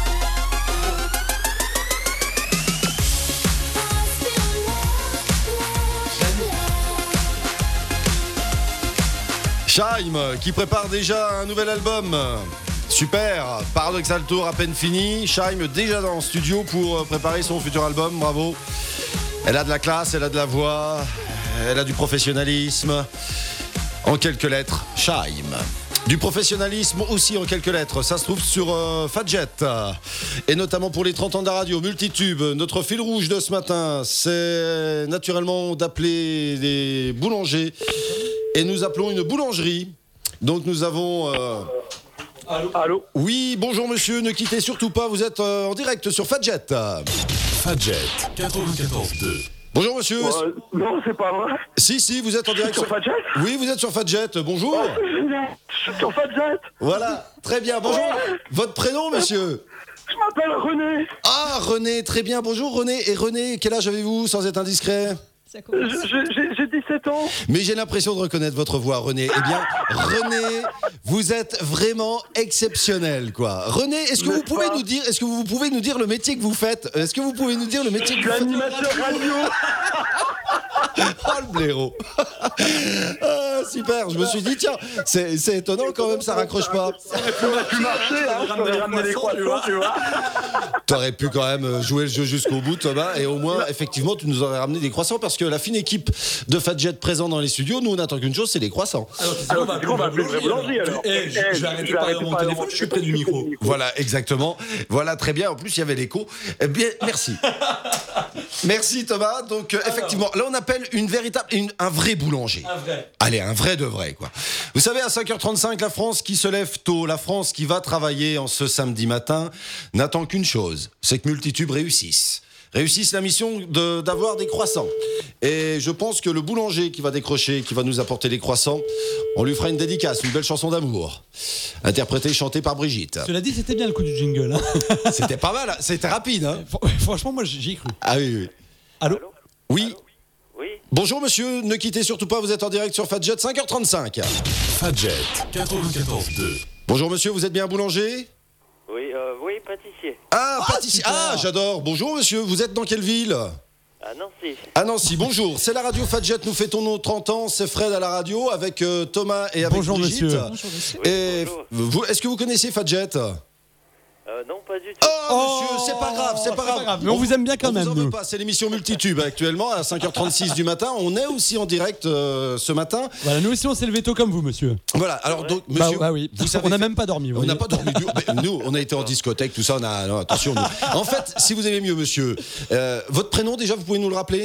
K: Shaim qui prépare déjà un nouvel album. Super, Paradoxal Tour à peine fini. Shaim déjà dans le studio pour préparer son futur album, bravo. Elle a de la classe, elle a de la voix, elle a du professionnalisme. En quelques lettres, Shaim. Du professionnalisme aussi en quelques lettres, ça se trouve sur Fadjet. Et notamment pour les 30 ans de la radio, Multitube. Notre fil rouge de ce matin, c'est naturellement d'appeler les boulangers. Et nous appelons une boulangerie. Donc nous avons...
N: Allô?
K: Oui, bonjour monsieur, ne quittez surtout pas, vous êtes en direct sur Fadjet.
G: Fadjet 94.2.
K: Bonjour monsieur.
N: Non, c'est pas vrai.
K: Si, vous êtes en direct
N: sur Fadjet.
K: Oui, vous êtes sur Fadjet, bonjour.
N: Oh, c'est génial. Je suis sur Fadjet.
K: Voilà, très bien, bonjour.
N: Ouais.
K: Votre prénom monsieur?
N: Je m'appelle René.
K: Ah, René, très bien, bonjour René. Et René, quel âge avez-vous sans être indiscret?
N: J'ai 17 ans.
K: Mais j'ai l'impression de reconnaître votre voix, René. Eh bien, René, vous êtes vraiment exceptionnel, quoi. René, est-ce que vous pouvez nous dire le métier que vous faites? Est-ce que vous pouvez nous dire le métier que vous faites?
N: Animateur radio.
K: Oh, le blaireau. super. Je me suis dit, tiens, c'est étonnant quand même, ça raccroche pas.
N: Ça aurait pu marcher, hein, je t'aurais ramené les croissants, tu vois.
K: T'aurais pu quand même jouer le jeu jusqu'au bout, Thomas, et au moins, effectivement, tu nous aurais ramené des croissants parce que la fine équipe de Fadjet présent dans les studios, nous, on attend qu'une chose, c'est les croissants.
N: Alors, on va appeler le vrai boulanger, alors.
D: Je vais arrêter de parler dans mon téléphone, je suis près du micro.
K: Voilà, exactement. Voilà, très bien. En plus, il y avait l'écho. Eh bien, merci. Merci, Thomas. Donc, effectivement, là, on appelle un vrai boulanger.
D: Un vrai.
K: Allez, un vrai de vrai, quoi. Vous savez, à 5h35, la France qui se lève tôt, la France qui va travailler en ce samedi matin, n'attend qu'une chose, c'est que Multitube réussisse la mission d'avoir des croissants. Et je pense que le boulanger qui va décrocher, qui va nous apporter les croissants, on lui fera une dédicace, une belle chanson d'amour, interprétée, chantée par Brigitte.
D: Cela dit, c'était bien le coup du jingle. Hein.
K: C'était pas mal, c'était rapide. Hein.
D: Franchement, moi, j'y ai cru.
K: Ah oui.
D: Allô ?
K: Oui.
O: Oui.
K: Bonjour monsieur, ne quittez surtout pas, vous êtes en direct sur Fadjet, 5h35.
G: Fadjet 94.2.
K: Bonjour monsieur, vous êtes bien boulanger ?
O: Oui, pâtissier.
K: Ah, pâtissier. Ah, j'adore. Bonjour monsieur, vous êtes dans quelle ville ?
O: À Nancy.
K: À Nancy, bonjour. C'est la radio Fadjet, nous fêtons nos 30 ans. C'est Fred à la radio avec Thomas et avec
D: bonjour,
K: Brigitte.
D: Monsieur.
O: Bonjour monsieur.
K: Et est-ce que vous connaissez Fadjet ?
O: Non, pas du tout.
K: Oh, monsieur, c'est pas grave.
D: Mais on vous aime bien quand même.
K: On vous en veut pas, c'est l'émission Multitube actuellement à 5h36 du matin. On est aussi en direct ce matin.
D: Voilà, nous aussi on s'est levé tôt comme vous, monsieur.
K: Voilà, alors donc, monsieur,
D: bah oui. On n'a même pas dormi.
K: On n'a pas dormi. Nous, on a été en discothèque, tout ça. Non, attention. Nous. En fait, si vous aimez mieux, monsieur, votre prénom déjà, vous pouvez nous le rappeler ?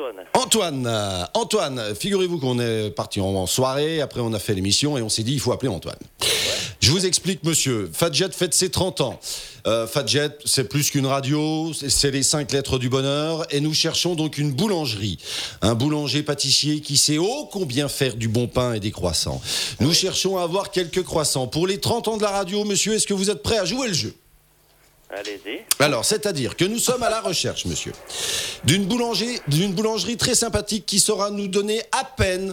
K: Antoine, figurez-vous qu'on est parti en soirée, après on a fait l'émission et on s'est dit il faut appeler Antoine. Je vous explique monsieur, Fadjet fête ses 30 ans. Fadjet c'est plus qu'une radio, c'est les 5 lettres du bonheur et nous cherchons donc une boulangerie. Un boulanger pâtissier qui sait ô combien faire du bon pain et des croissants. Nous cherchons à avoir quelques croissants. Pour les 30 ans de la radio, monsieur, est-ce que vous êtes prêt à jouer le jeu ?
O: Allez-y.
K: Alors, c'est-à-dire que nous sommes à la recherche, monsieur, d'une boulangerie très sympathique qui saura nous donner à peine.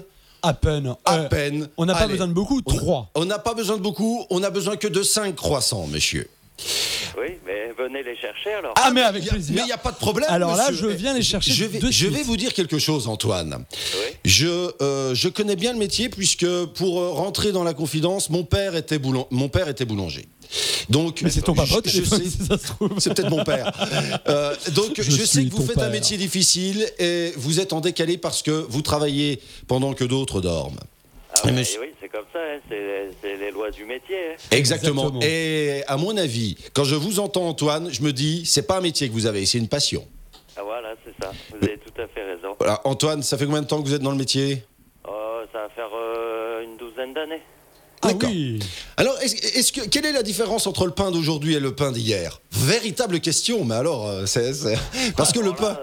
D: On n'a pas besoin de beaucoup, 3.
K: On n'a pas besoin de beaucoup, on n'a besoin que de 5 croissants, monsieur.
O: Oui, mais venez les chercher alors.
D: Ah, mais avec plaisir.
K: Mais il n'y a pas de problème.
D: Alors là,
K: monsieur.
D: je viens les chercher.
K: Je vais vous dire quelque chose, Antoine.
O: Oui.
K: Je connais bien le métier puisque pour rentrer dans la confidence, mon père était boulanger. Donc,
D: mais c'est ton papa,
K: je sais,
D: ça se trouve.
K: C'est peut-être mon père. Donc, je sais que vous faites un métier difficile et vous êtes en décalé parce que vous travaillez pendant que d'autres dorment.
O: Ah oui, c'est comme ça, hein. C'est les lois du métier. Hein.
K: Exactement. Et à mon avis, quand je vous entends, Antoine, je me dis, c'est pas un métier que vous avez, c'est une passion.
O: Ah voilà, c'est ça. Vous avez tout à fait raison.
K: Voilà. Antoine, ça fait combien de temps que vous êtes dans le métier ?
O: Ça va faire une douzaine d'années.
K: D'accord. Oui. Alors, quelle est la différence entre le pain d'aujourd'hui et le pain d'hier ? Véritable question, mais alors, parce que le pain...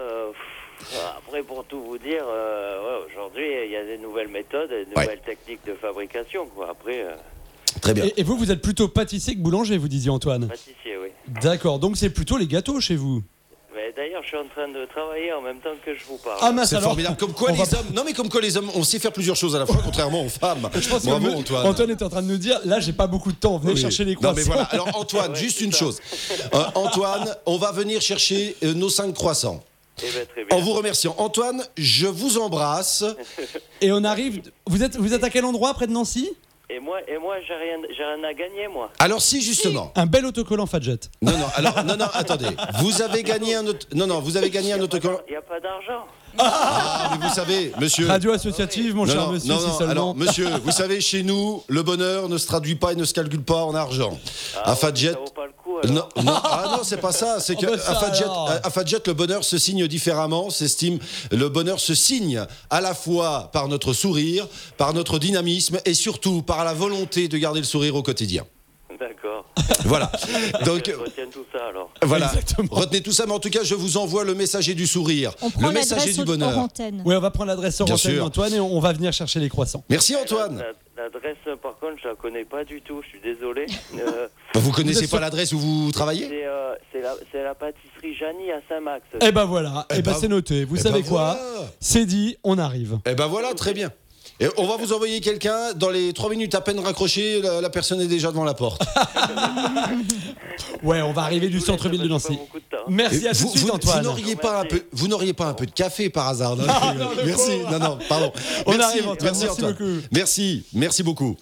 O: Après, pour tout vous dire, aujourd'hui, il y a des nouvelles méthodes, des nouvelles techniques de fabrication. Quoi. Après,
K: très bien.
D: Et vous êtes plutôt pâtissier que boulanger, vous disiez, Antoine ?
O: Pâtissier, oui.
D: D'accord, donc c'est plutôt les gâteaux chez vous ?
O: Mais d'ailleurs, je suis en train de travailler en même temps que je vous parle.
K: Ah, c'est formidable. Comme quoi les hommes, on sait faire plusieurs choses à la fois, contrairement aux femmes.
D: Je pense
K: bravo,
D: que
K: Antoine.
D: Antoine est en train de nous dire, là, j'ai pas beaucoup de temps, venez chercher les croissants.
K: Non, mais voilà. Alors, Antoine, juste une chose. Antoine, on va venir chercher nos 5 croissants.
O: Eh ben, très bien.
K: En vous remerciant. Antoine, je vous embrasse.
D: Et on arrive. Vous êtes à quel endroit, près de Nancy ?
O: Et moi, j'ai rien à gagner, moi.
K: Alors si justement.
D: Un bel autocollant Fadjet.
K: Non, attendez. Vous avez gagné un autocollant.
O: Il n'y a pas d'argent.
K: Ah, mais vous savez, monsieur.
D: Radio associative, mon cher monsieur, si seulement.
K: Alors, monsieur, vous savez, chez nous, le bonheur ne se traduit pas et ne se calcule pas en argent. À Fadjet.
O: Ça vaut pas le coup, alors.
K: Non, c'est pas ça. C'est qu'à Fadjet, le bonheur se signe différemment. Le bonheur se signe à la fois par notre sourire, par notre dynamisme et surtout par la volonté de garder le sourire au quotidien.
O: D'accord.
K: Voilà. Donc,
O: retiens tout ça alors.
K: Voilà.
D: Exactement.
K: Retenez tout ça, mais en tout cas, je vous envoie le messager du sourire,
L: le
K: messager du bonheur.
D: Oui, on va prendre l'adresse sur antenne, Antoine, et on va venir chercher les croissants.
K: Merci Antoine.
O: L'adresse, par contre, je la connais pas du tout. Je suis désolé.
K: Vous connaissez pas l'adresse où vous travaillez ?
O: C'est la pâtisserie Jani à Saint-Max.
D: Eh ben voilà. C'est noté. Vous savez quoi ? C'est dit, on arrive.
K: Eh ben voilà, très bien. Et on va vous envoyer quelqu'un, dans les 3 minutes à peine raccrochées, la personne est déjà devant la porte.
D: Ouais, on va arriver du centre-ville de Nancy.
O: Pas beaucoup de temps,
D: Merci à tout de suite, Antoine.
K: Vous n'auriez pas un peu de café par hasard? Non,
D: non,
K: merci. Non, pardon.
D: On
K: Merci,
D: arrive, Antoine.
K: merci Antoine.
D: Beaucoup.
K: Merci beaucoup.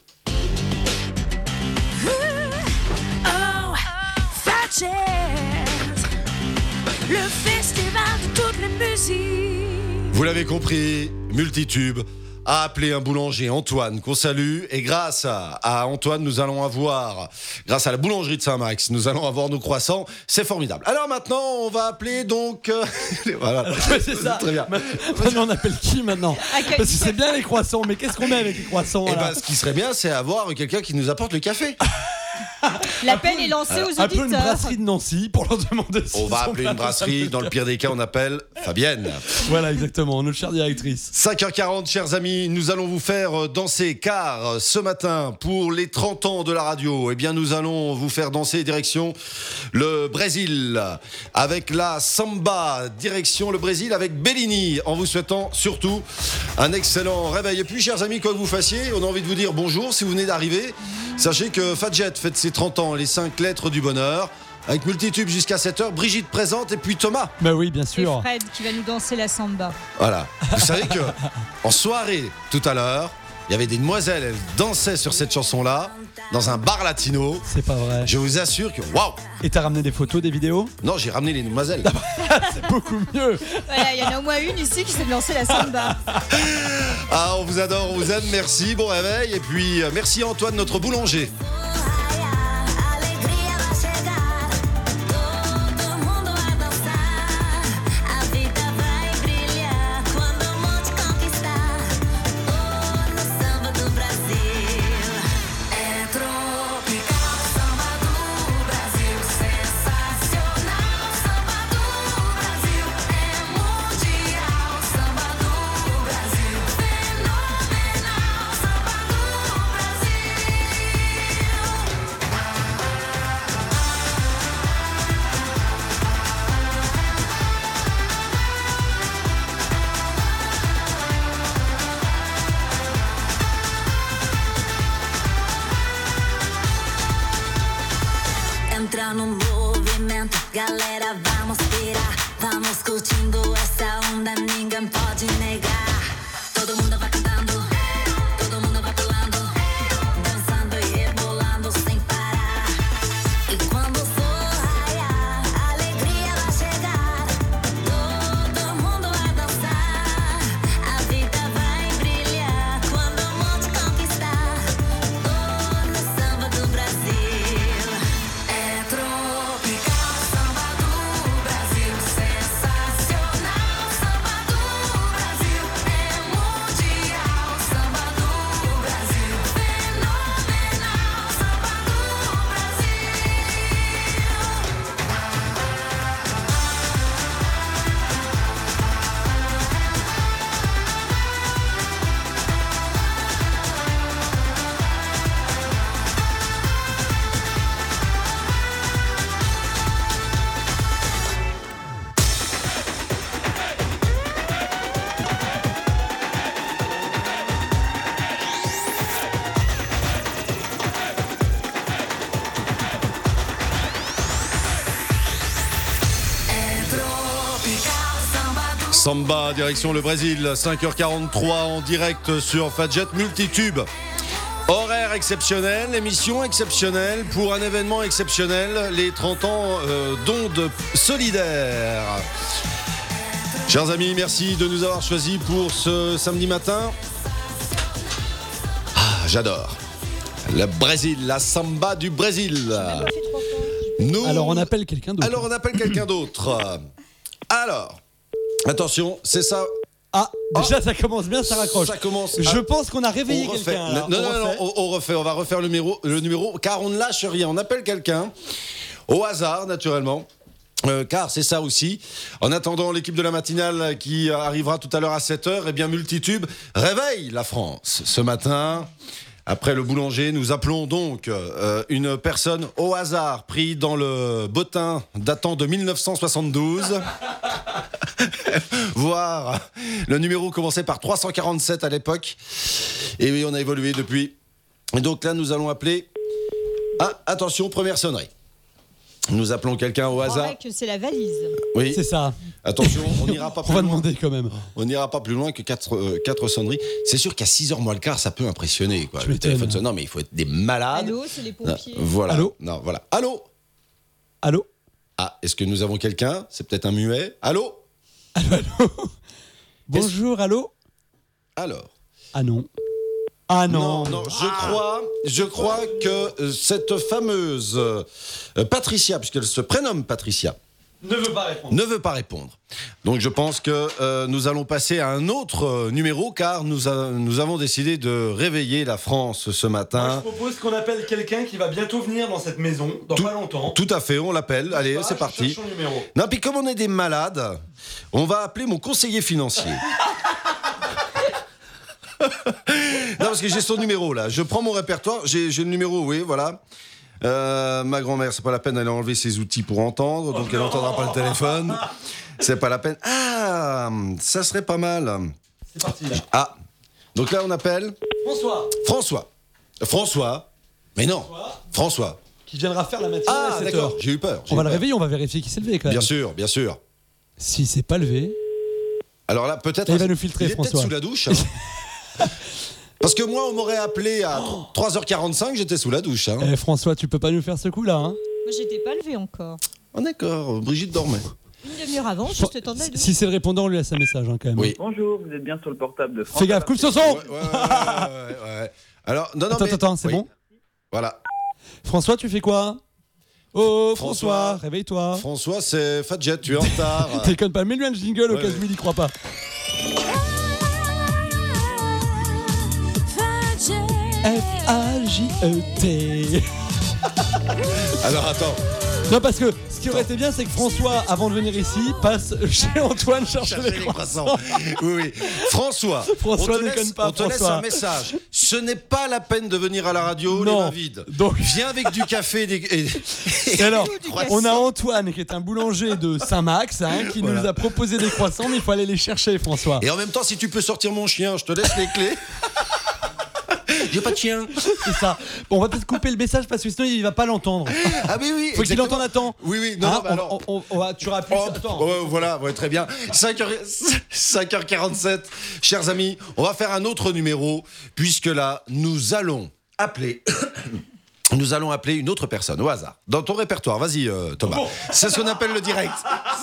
P: Oh, Fadjet, le festival de toutes les musiques.
K: Vous l'avez compris, Multitube a appelé un boulanger, Antoine, qu'on salue. Et grâce à Antoine, nous allons avoir, grâce à la boulangerie de Saint-Max, nous allons avoir nos croissants. C'est formidable. Alors maintenant, on va appeler donc... voilà.
D: C'est ça.
K: Très bien.
D: Maintenant, on appelle qui maintenant? Parce que c'est bien les croissants, mais qu'est-ce qu'on met avec les croissants?
K: Eh ben, ce qui serait bien, c'est avoir quelqu'un qui nous apporte le café.
L: L'appel est lancé aux auditeurs.
D: Un peu une brasserie de Nancy pour leur demander si
K: on va appeler une brasserie. Dans le pire des cas, on appelle Fabienne.
D: Voilà, exactement, notre chère directrice.
K: 5h40, chers amis, nous allons vous faire danser car ce matin, pour les 30 ans de la radio, eh bien, nous allons vous faire danser direction le Brésil avec la samba, direction le Brésil avec Bellini, en vous souhaitant surtout un excellent réveil. Et puis, chers amis, quoi que vous fassiez, on a envie de vous dire bonjour si vous venez d'arriver. Sachez que Fadjet fête ses 30 ans, les 5 lettres du bonheur. Avec Multitube jusqu'à 7h, Brigitte présente et puis Thomas.
D: Bah oui, bien sûr.
L: Et Fred qui va nous danser la samba.
K: Voilà. Vous savez que en soirée, tout à l'heure, il y avait des demoiselles, elles dansaient sur cette chanson-là, dans un bar latino.
D: C'est pas vrai.
K: Je vous assure que waouh.
D: Et t'as ramené des photos, des vidéos?
K: Non, j'ai ramené les demoiselles.
D: C'est beaucoup mieux.
L: Voilà, il y en a au moins une ici qui s'est lancée la samba.
K: Ah, on vous adore, on vous aime, merci, bon réveil. Et puis, merci Antoine, notre boulanger.
P: Entra no movimento, galera, vamos pirar. Vamos curtindo essa onda, ninguém pode negar. Todo mundo vai cantando, todo mundo vai pulando, dançando e rebolando sem parar. E quando o sol raiar, a alegria vai chegar. Todo mundo vai dançar, a vida vai brilhar. Quando o mundo conquistar, tô no samba do Brasil. Tropical samba do Brasil, sensacional samba do Brasil, é mundial samba do Brasil, fenomenal samba do Brasil.
K: Samba, direction le Brésil, 5h43 en direct sur Fadjet Multitube. Horaire exceptionnel, émission exceptionnelle pour un événement exceptionnel, les 30 ans d'ondes solidaires. Chers amis, merci de nous avoir choisis pour ce samedi matin. Ah, j'adore. Le Brésil, la samba du Brésil.
D: Alors on appelle quelqu'un d'autre.
K: Alors, attention, c'est ça.
D: Ah, déjà ça commence bien, ça raccroche.
K: Ça commence.
D: Je pense qu'on a réveillé quelqu'un.
K: Non, on refait. On va refaire le numéro, car on ne lâche rien. On appelle quelqu'un au hasard, naturellement. Car c'est ça aussi. En attendant l'équipe de la matinale qui arrivera tout à l'heure à 7h, eh bien Multitube réveille la France. Ce matin, après le boulanger, nous appelons donc une personne au hasard pris dans le bottin datant de 1972. Voir le numéro commençait par 347 à l'époque. Et oui, on a évolué depuis. Et donc là, nous allons appeler... Ah, attention, première sonnerie. Nous appelons quelqu'un au
L: On
K: hasard.
L: croirait que c'est la valise.
K: Oui.
D: C'est ça.
K: Attention, on n'ira pas plus
D: On va
K: loin.
D: demander quand même.
K: On n'ira pas plus loin que 4 sonneries. C'est sûr qu'à 6h moins le quart, ça peut impressionner. Quoi.
D: Tu
K: Le
D: m'étonnes.
K: téléphone sonne. Non, mais il faut être des malades.
L: Allô, c'est les pompiers.
K: Voilà.
D: Allô
K: Non, voilà. Allô.
D: Allô.
K: Ah, est-ce que nous avons quelqu'un? C'est peut-être un muet. Allô.
D: Bonjour, allô.
K: Alors.
D: Ah non. Ah non.
K: Non, je crois que cette fameuse Patricia, puisqu'elle se prénomme Patricia,
D: Ne veut pas répondre.
K: ne veut pas répondre. Donc je pense que nous allons passer à un autre numéro, car nous avons décidé de réveiller la France ce
D: Moi,
K: matin.
D: je propose qu'on appelle quelqu'un qui va bientôt venir dans cette maison, dans pas longtemps.
K: Tout à fait, on l'appelle. Allez, c'est parti.
D: Cherche son numéro.
K: Non, puis comme on est des malades, on va appeler mon conseiller financier. Non, parce que j'ai son numéro là. Je prends mon répertoire, j'ai le numéro, oui, voilà. Ma grand-mère, c'est pas la peine d'aller enlever ses outils pour entendre, donc elle n'entendra pas le téléphone. C'est pas la peine. Ah, ça serait pas mal.
D: C'est parti là.
K: Ah, donc là on appelle François. Mais non, François.
D: Qui viendra faire la matinée à 7h.
K: D'accord, j'ai eu peur.
D: On va le réveiller, on va vérifier qui s'est levé quand même.
K: Bien sûr, bien sûr.
D: Si c'est pas levé.
K: Alors là, peut-être.
D: Il va nous filtrer,
K: il est
D: François.
K: peut-être sous la douche. Hein. Parce que moi, on m'aurait appelé à 3h45, j'étais sous la douche. Hein.
D: François, tu peux pas nous faire ce coup là, hein?
L: Moi, j'étais pas levée encore.
K: Oh, d'accord, Brigitte dormait.
L: Une demi-heure avant, juste le temps de la douche.
D: Si c'est le répondant, on lui laisse un message hein, quand même.
K: Oui.
N: Bonjour, vous êtes bien sur le portable de France.
D: Fais gaffe, coupe son son.
K: Ouais. Alors, non, mais...
D: Attends, c'est bon.
K: Voilà.
D: François, tu fais quoi? Oh, François, réveille-toi.
K: François, c'est Fadjet, tu es en retard.
D: Déconne pas, mets-lui un jingle au cas où il y croit pas. F-A-J-E-T.
K: Alors, attends.
D: Non, parce que ce qui aurait été bien, c'est que François, avant de venir ici, passe chez Antoine chercher les croissants.
K: Oui. François,
D: François,
K: on te
D: déconne
K: laisse,
D: pas,
K: on te laisse
D: François.
K: un message. Ce n'est pas la peine de venir à la radio,
D: Non.
K: les mains vides.
D: Donc...
K: Viens avec du café
D: Et alors, on a Antoine qui est un boulanger de Saint-Max qui nous a proposé des croissants, mais il faut aller les chercher, François.
K: Et en même temps, si tu peux sortir mon chien, je te laisse les clés. J'ai pas de chien.
D: C'est ça. Bon, on va peut-être couper le message parce que sinon il va pas l'entendre.
K: Ah oui.
D: Faut qu'il l'entende à temps.
K: Oui. Non,
D: Hein,
K: bah alors.
D: tu rappuies sur le temps.
K: Voilà, très bien. 5h47, chers amis, on va faire un autre numéro, puisque là, nous allons appeler une autre personne au hasard. Dans ton répertoire, vas-y Thomas. Bon. C'est ce qu'on appelle le direct.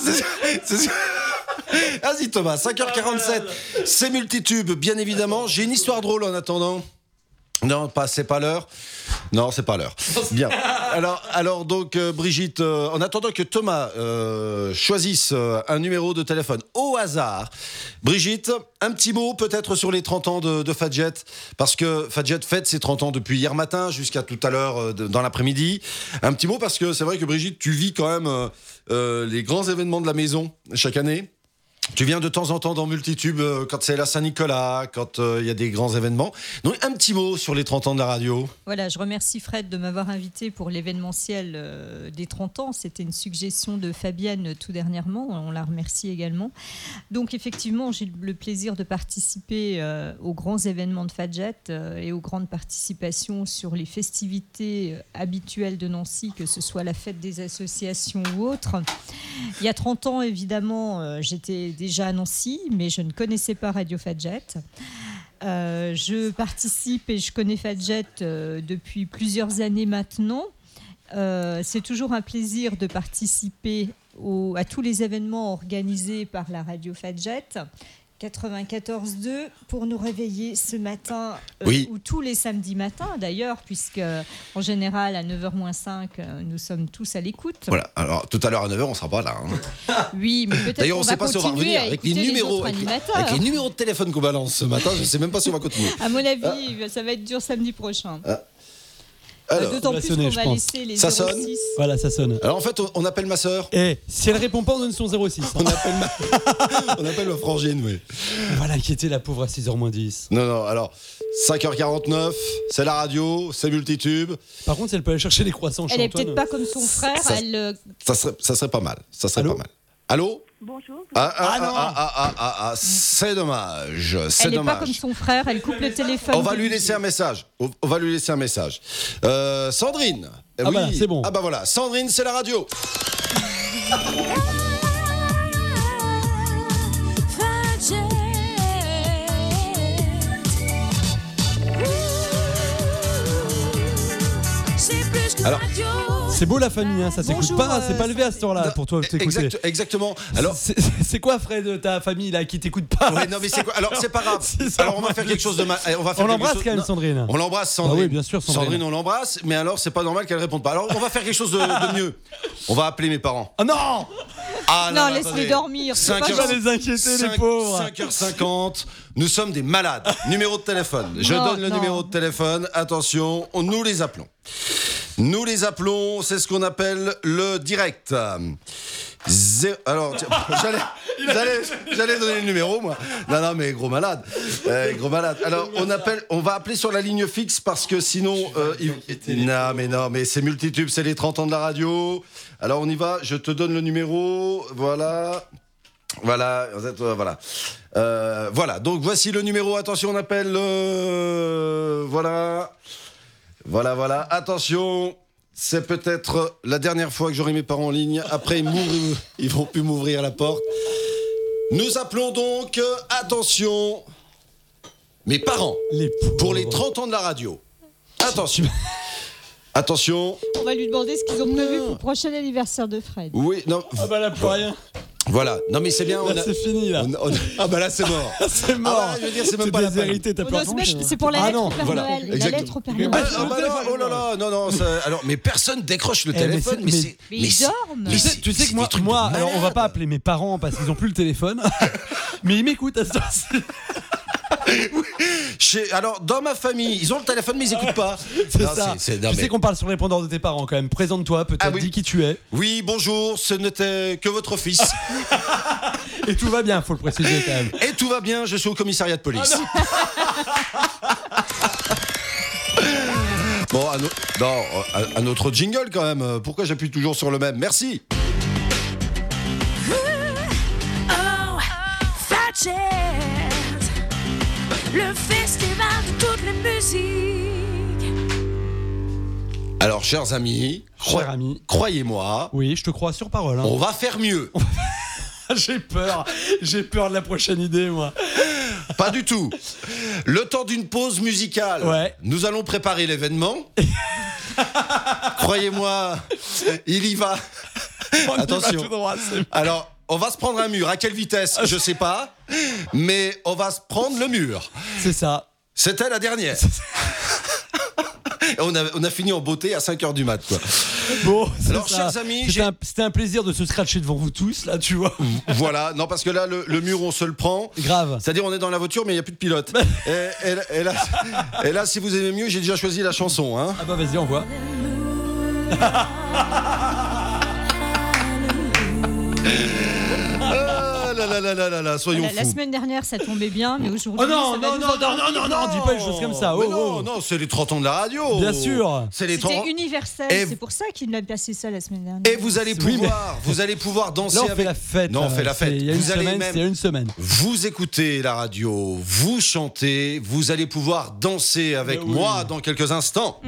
K: Vas-y Thomas, 5h47, c'est multitube, bien évidemment. J'ai une histoire drôle en attendant. Non, c'est pas l'heure. Non, c'est pas l'heure. Bien. Alors donc, Brigitte, en attendant que Thomas choisisse un numéro de téléphone au hasard, Brigitte, un petit mot peut-être sur les 30 ans de Fadjet, parce que Fadjet fête ses 30 ans depuis hier matin jusqu'à tout à l'heure dans l'après-midi. Un petit mot parce que c'est vrai que Brigitte, tu vis quand même les grands événements de la maison chaque année. Tu viens de temps en temps dans Multitube quand c'est la Saint-Nicolas, quand il y a des grands événements. Donc un petit mot sur les 30 ans de la radio.
L: Voilà, je remercie Fred de m'avoir invité pour l'événementiel des 30 ans. C'était une suggestion de Fabienne tout dernièrement. On la remercie également. Donc effectivement, j'ai le plaisir de participer aux grands événements de Fadjet et aux grandes participations sur les festivités habituelles de Nancy, que ce soit la fête des associations ou autre. Il y a 30 ans, évidemment, j'étais déjà à Nancy, mais je ne connaissais pas Radio Fadjet. Je participe et je connais Fadjet depuis plusieurs années maintenant. C'est toujours un plaisir de participer à tous les événements organisés par la Radio Fadjet. 94.2 pour nous réveiller ce matin,
K: oui.
L: ou tous les samedis matins d'ailleurs, puisque en général à 9h-5, nous sommes tous à l'écoute.
K: Voilà, alors tout à l'heure à 9h, on sera pas là. Hein.
L: Oui, mais peut-être
K: d'ailleurs,
L: qu'on
K: on
L: va
K: sait pas si on va
L: continuer
K: revenir
L: à
K: avec
L: écouter
K: les numéros,
L: autres animateurs.
K: avec les numéros de téléphone qu'on balance ce matin. Je sais même pas si on va continuer.
L: À mon avis, ça va être dur samedi prochain.
K: Alors,
L: d'autant plus qu'on va laisser les 06.
K: Ça sonne.
D: Voilà, ça sonne.
K: Alors en fait, on appelle ma sœur.
D: Et si elle répond pas, on donne son 06.
K: On appelle ma frangine, oui.
D: On va l'inquiéter, la pauvre, à 6h-10.
K: Non, alors 5h49, c'est la radio, c'est Multitube.
D: Par contre, si elle peut aller chercher les croissants chez
L: Elle est
D: Antoine,
L: peut-être pas comme son frère.
K: Ça serait pas mal. Allô?
L: Bonjour.
K: C'est dommage.
L: Elle n'est pas comme son frère, elle coupe le téléphone.
K: On va lui laisser un message. Sandrine,
D: Ah bah, c'est bon.
K: Ah bah voilà, Sandrine, c'est la radio.
D: Alors, c'est beau la famille, hein, ça s'écoute pas, c'est pas levé à cette heure-là pour toi t'écouter.
K: Exactement. Alors,
D: c'est quoi, Fred, ta famille là qui t'écoute pas?
K: Ouais, non mais c'est quoi? Alors c'est pas grave. Alors on va faire quelque chose de mal.
D: On l'embrasse quand même, Sandrine.
K: On l'embrasse, Sandrine.
D: Ah oui, bien sûr, Sandrine.
K: On l'embrasse, mais alors c'est pas normal qu'elle réponde pas. Alors on va faire quelque chose de mieux. On va appeler mes parents.
D: Ah non!
K: Ah
L: non, laisse-les dormir.
K: 5
D: heures, les inquiéter, les pauvres.
K: 5h50. Nous sommes des malades. Numéro de téléphone. Je donne le numéro de téléphone. Attention, nous les appelons. Nous les appelons, c'est ce qu'on appelle le direct. Alors, j'allais donner le numéro, moi. Non, mais gros malade. Gros malade. Alors, on va appeler sur la ligne fixe parce que sinon, non, mais c'est multitube, c'est les 30 ans de la radio. Alors, on y va. Je te donne le numéro. Voilà. Donc, voici le numéro. Attention, on appelle. Voilà. Attention, c'est peut-être la dernière fois que j'aurai mes parents en ligne. Après, ils vont plus m'ouvrir la porte. Nous appelons donc, attention, mes parents pour les 30 ans de la radio. Attention.
L: On va lui demander ce qu'ils ont prévu pour le prochain anniversaire de Fred.
K: Oui, non.
D: Ah bah là, plus rien.
K: Voilà, non mais c'est bien.
D: Là, c'est fini là.
K: Ah bah là c'est mort.
D: C'est mort.
K: Ah bah, je veux dire, c'est même pas la peine.
D: t'as pas
L: c'est pour la lettre au Père Noël. La lettre au Père Noël.
K: Oh là là, non. Alors, mais personne décroche le téléphone.
L: Mais ils dorment.
D: Tu sais que moi, alors on va pas appeler mes parents parce qu'ils ont plus le téléphone, mais ils m'écoutent à ce temps-ci.
K: Alors, dans ma famille, ils ont le téléphone, mais ils n'écoutent pas.
D: C'est ça. Tu sais qu'on parle sur le répondeur de tes parents quand même. Présente-toi, peut-être, dis qui tu es.
K: Oui, bonjour, ce n'était que votre fils.
D: Et tout va bien, faut le préciser quand même.
K: Et tout va bien, je suis au commissariat de police. Bon, un autre jingle quand même. Pourquoi j'appuie toujours sur le même? Merci.
Q: Le festival de toutes les musiques.
K: Alors, chers amis, croyez-moi.
D: Oui, je te crois sur parole. Hein.
K: On va faire mieux.
D: J'ai peur de la prochaine idée, moi.
K: Pas du tout. Le temps d'une pause musicale, nous allons préparer l'événement. Croyez-moi, il y va. Attention.
D: Tout droit,
K: alors, on va se prendre un mur. À quelle vitesse? Je sais pas. Mais on va se prendre le mur.
D: C'est ça.
K: C'était la dernière. On a fini en beauté à 5h du mat, quoi.
D: Bon,
K: alors, chers amis,
D: c'était un plaisir de se scratcher devant vous tous, là, tu vois.
K: Voilà, non, parce que là, le mur, on se le prend.
D: Grave.
K: C'est-à-dire, on est dans la voiture, mais il n'y a plus de pilote. et là, si vous aimez mieux, j'ai déjà choisi la chanson. Hein.
D: Ah bah, vas-y, envoie.
K: Là, soyons fous.
L: La semaine dernière, ça tombait bien, mais aujourd'hui.
D: Oh non, dis pas une chose comme ça.
K: Non, c'est les 30 ans de la radio.
D: Bien sûr.
L: C'était universel, c'est pour ça qu'il a passé ça la semaine dernière.
K: Et vous allez pouvoir danser
D: avec. La fête.
K: Non, on fait la fête.
D: Il y a une semaine.
K: Vous écoutez la radio, vous chantez, vous allez pouvoir danser avec moi dans quelques instants.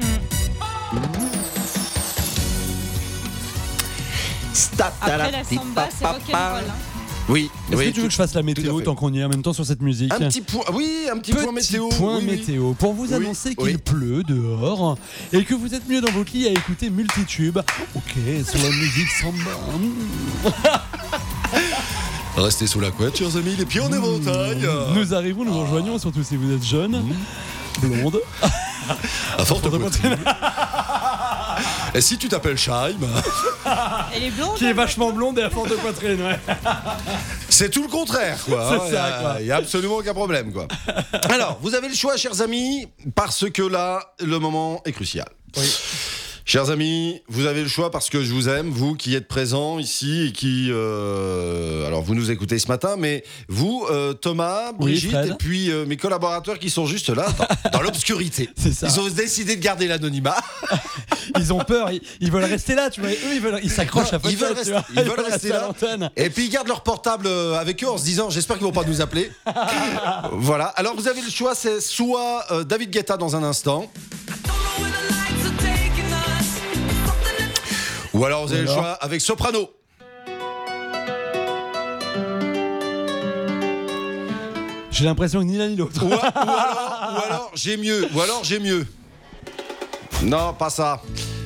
L: Après la samba, c'est rock'n'roll.
K: Oui.
D: Est-ce que tu veux que je fasse la météo tant qu'on y est en même temps sur cette musique?
K: Un petit point météo.
D: Météo pour vous annoncer qu'il pleut dehors et que vous êtes mieux dans votre lit à écouter Multitube. Ok, sur la musique samba.
K: Restez sous la couette, chers amis, les pieds en éventail.
D: Nous arrivons, nous rejoignons, surtout si vous êtes jeune, blonde,
K: à forte poitrine. Et si tu t'appelles Shaim,
L: elle est blonde,
D: qui est vachement blonde et à forte poitrine, ouais.
K: C'est tout le contraire, quoi.
D: C'est ça, quoi.
K: Il y a absolument aucun problème, quoi. Alors, vous avez le choix, chers amis, parce que là, le moment est crucial.
D: Oui.
K: Chers amis, vous avez le choix parce que je vous aime, vous qui êtes présents ici et qui... alors, vous nous écoutez ce matin, mais vous, Thomas, Brigitte, et puis mes collaborateurs qui sont juste là, dans l'obscurité.
D: C'est ça.
K: Ils ont décidé de garder l'anonymat.
D: Ils ont peur, ils veulent rester là, tu vois. Eux, ils s'accrochent à
K: ils veulent rester là. Et puis, ils gardent leur portable avec eux en se disant, j'espère qu'ils vont pas nous appeler. Voilà. Alors, vous avez le choix, c'est soit David Guetta dans un instant... Ou alors vous avez le choix avec Soprano.
D: J'ai l'impression que ni l'un ni l'autre.
K: Ou alors j'ai mieux. Non, pas ça.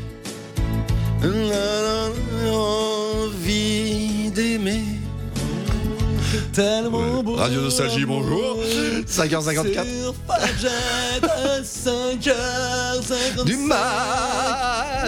K: Envie d'aimer.
D: Tellement beau.
K: Radio Nostalgie, bonjour. 5h54.
D: Sur Fadjet à 5h55.
K: Du mat.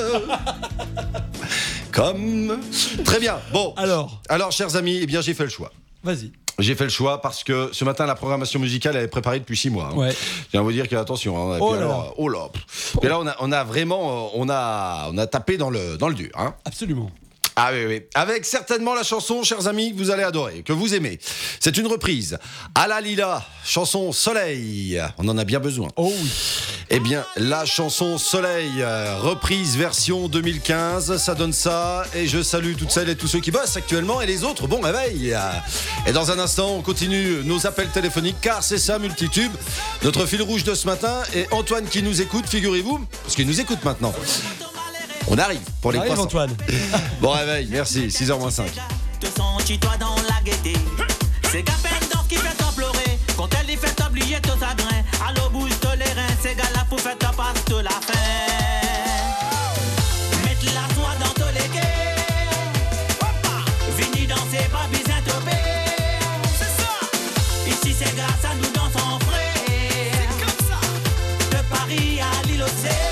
K: Comme. Très bien. Bon. Alors, chers amis, eh bien, j'ai fait le choix.
D: Vas-y.
K: J'ai fait le choix parce que ce matin, la programmation musicale elle est préparée depuis 6 mois. Hein.
D: Ouais.
K: Je viens vous dire qu'attention. Hein. Et là, on a vraiment, on a tapé dans le dur. Hein.
D: Absolument.
K: Ah oui. Avec certainement la chanson, chers amis, que vous allez adorer, que vous aimez. C'est une reprise. Ala Lila, chanson Soleil. On en a bien besoin.
D: Oh oui.
K: Eh bien, la chanson Soleil, reprise version 2015, ça donne ça. Et je salue toutes celles et tous ceux qui bossent actuellement et les autres, bon réveil. Et dans un instant, on continue nos appels téléphoniques, car c'est ça, Multitube. Notre fil rouge de ce matin, et Antoine qui nous écoute, figurez-vous, parce qu'il nous écoute maintenant. On arrive pour les croissants.
D: Antoine.
K: Bon réveil, merci, 6h-5.
R: Te sens-tu-toi dans la gaieté? C'est qu'à peine dans qui fait t'emplorer, quand elle y fait t'oublier ton chagrin. Allô, bouge-toi les reins, c'est gars-là pour faire ta passe de la fin. Mettre la soie dans tous les quais. Vini danser, pas besoin de topper. C'est ça. Ici c'est grâce à nous dans son frais. C'est comme ça. De Paris à l'île Océan.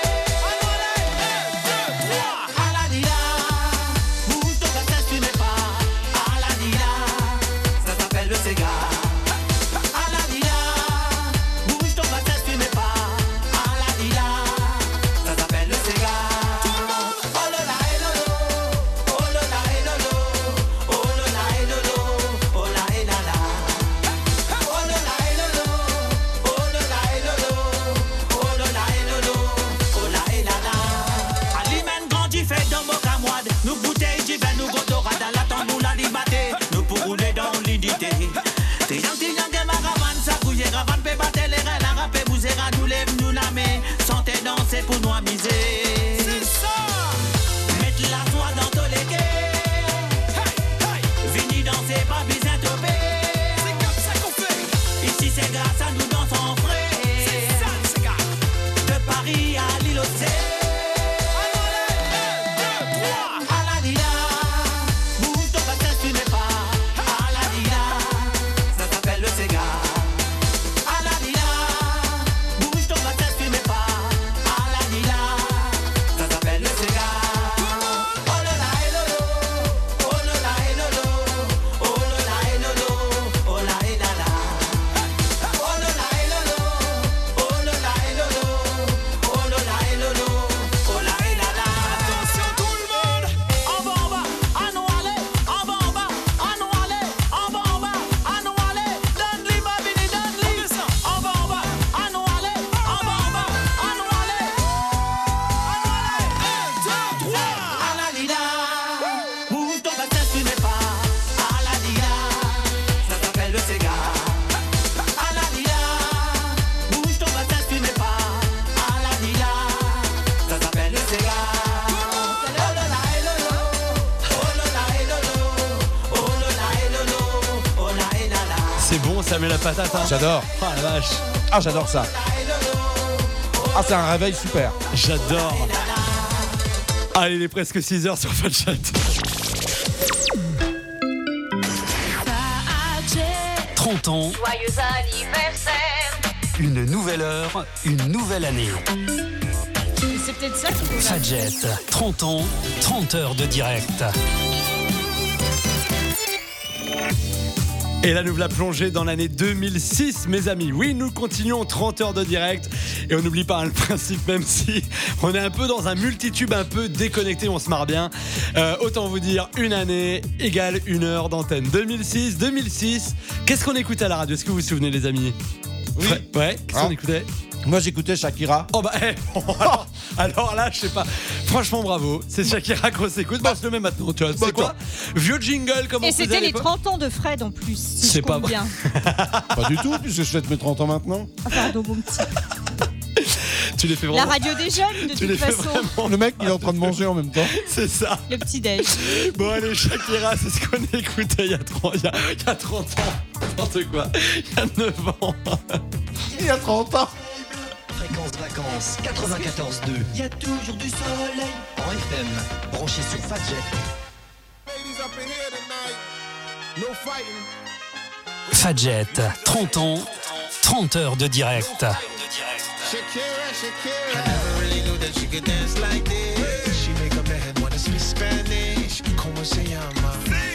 R: C'est pour nous amuser. C'est ça. Mettre la soie dans tous les quais. Vini danser, pas besoin de topper. C'est comme ça qu'on fait. Ici c'est grâce à nous dans son frais. C'est ça, c'est grâce. De Paris à l'île Océan.
D: Ça met la patate. Hein.
E: J'adore.
D: Ah la vache.
E: Ah, j'adore ça. Ah, c'est un réveil super.
D: J'adore. Allez, il est presque 6h sur Fadjet.
C: 30 ans.
Q: Joyeux anniversaire.
C: Une nouvelle heure, une nouvelle année.
L: C'est peut-être ça qu'il faut.
C: Fadjet, 30 ans, 30 heures de direct.
D: Et là, nous voilà plongés dans l'année 2006, mes amis. Oui, nous continuons 30 heures de direct. Et on n'oublie pas hein, le principe, même si on est un peu dans un multitube un peu déconnecté, on se marre bien. Autant vous dire, une année égale une heure d'antenne. 2006. Qu'est-ce qu'on écoutait à la radio? Est-ce que vous vous souvenez, les amis?
E: Oui.
D: Ouais, qu'est-ce qu'on écoutait?
E: Moi, j'écoutais Shakira.
D: Oh bah, alors là, je sais pas. Franchement, bravo. C'est Shakira qu'on s'écoute. Bah, je le mets maintenant, tu vois. C'est quoi? Vieux jingle, comme on faisait à
L: c'était les
D: l'époque.
L: 30 ans de Fred en plus. Si
D: C'est
L: je
D: pas
L: compte
D: vrai.
L: bien.
E: Pas du tout, puisque je fête mes 30 ans maintenant.
L: Ah, pardon, mon petit.
D: Tu les fais
L: La
D: vraiment.
L: radio des jeunes, de
D: Tu
L: toute
D: les fais
L: façon.
D: vraiment.
S: Le mec, il est en train de manger en même temps.
D: C'est ça.
L: Le petit-déj.
D: Bon, allez, Shakira, c'est ce qu'on écoutait il y a 30 ans. N'importe quoi. Il y a 9 ans.
S: Il y a 30 ans.
B: Fréquence vacances 94.2. Il y a toujours du soleil en FM. Branché sur Fadjet.
C: Fadjet, 30 ans, 30 heures de direct.
M: Shakira, I never really knew that she could dance like this. She make a man wanna speak Spanish. Como se llama?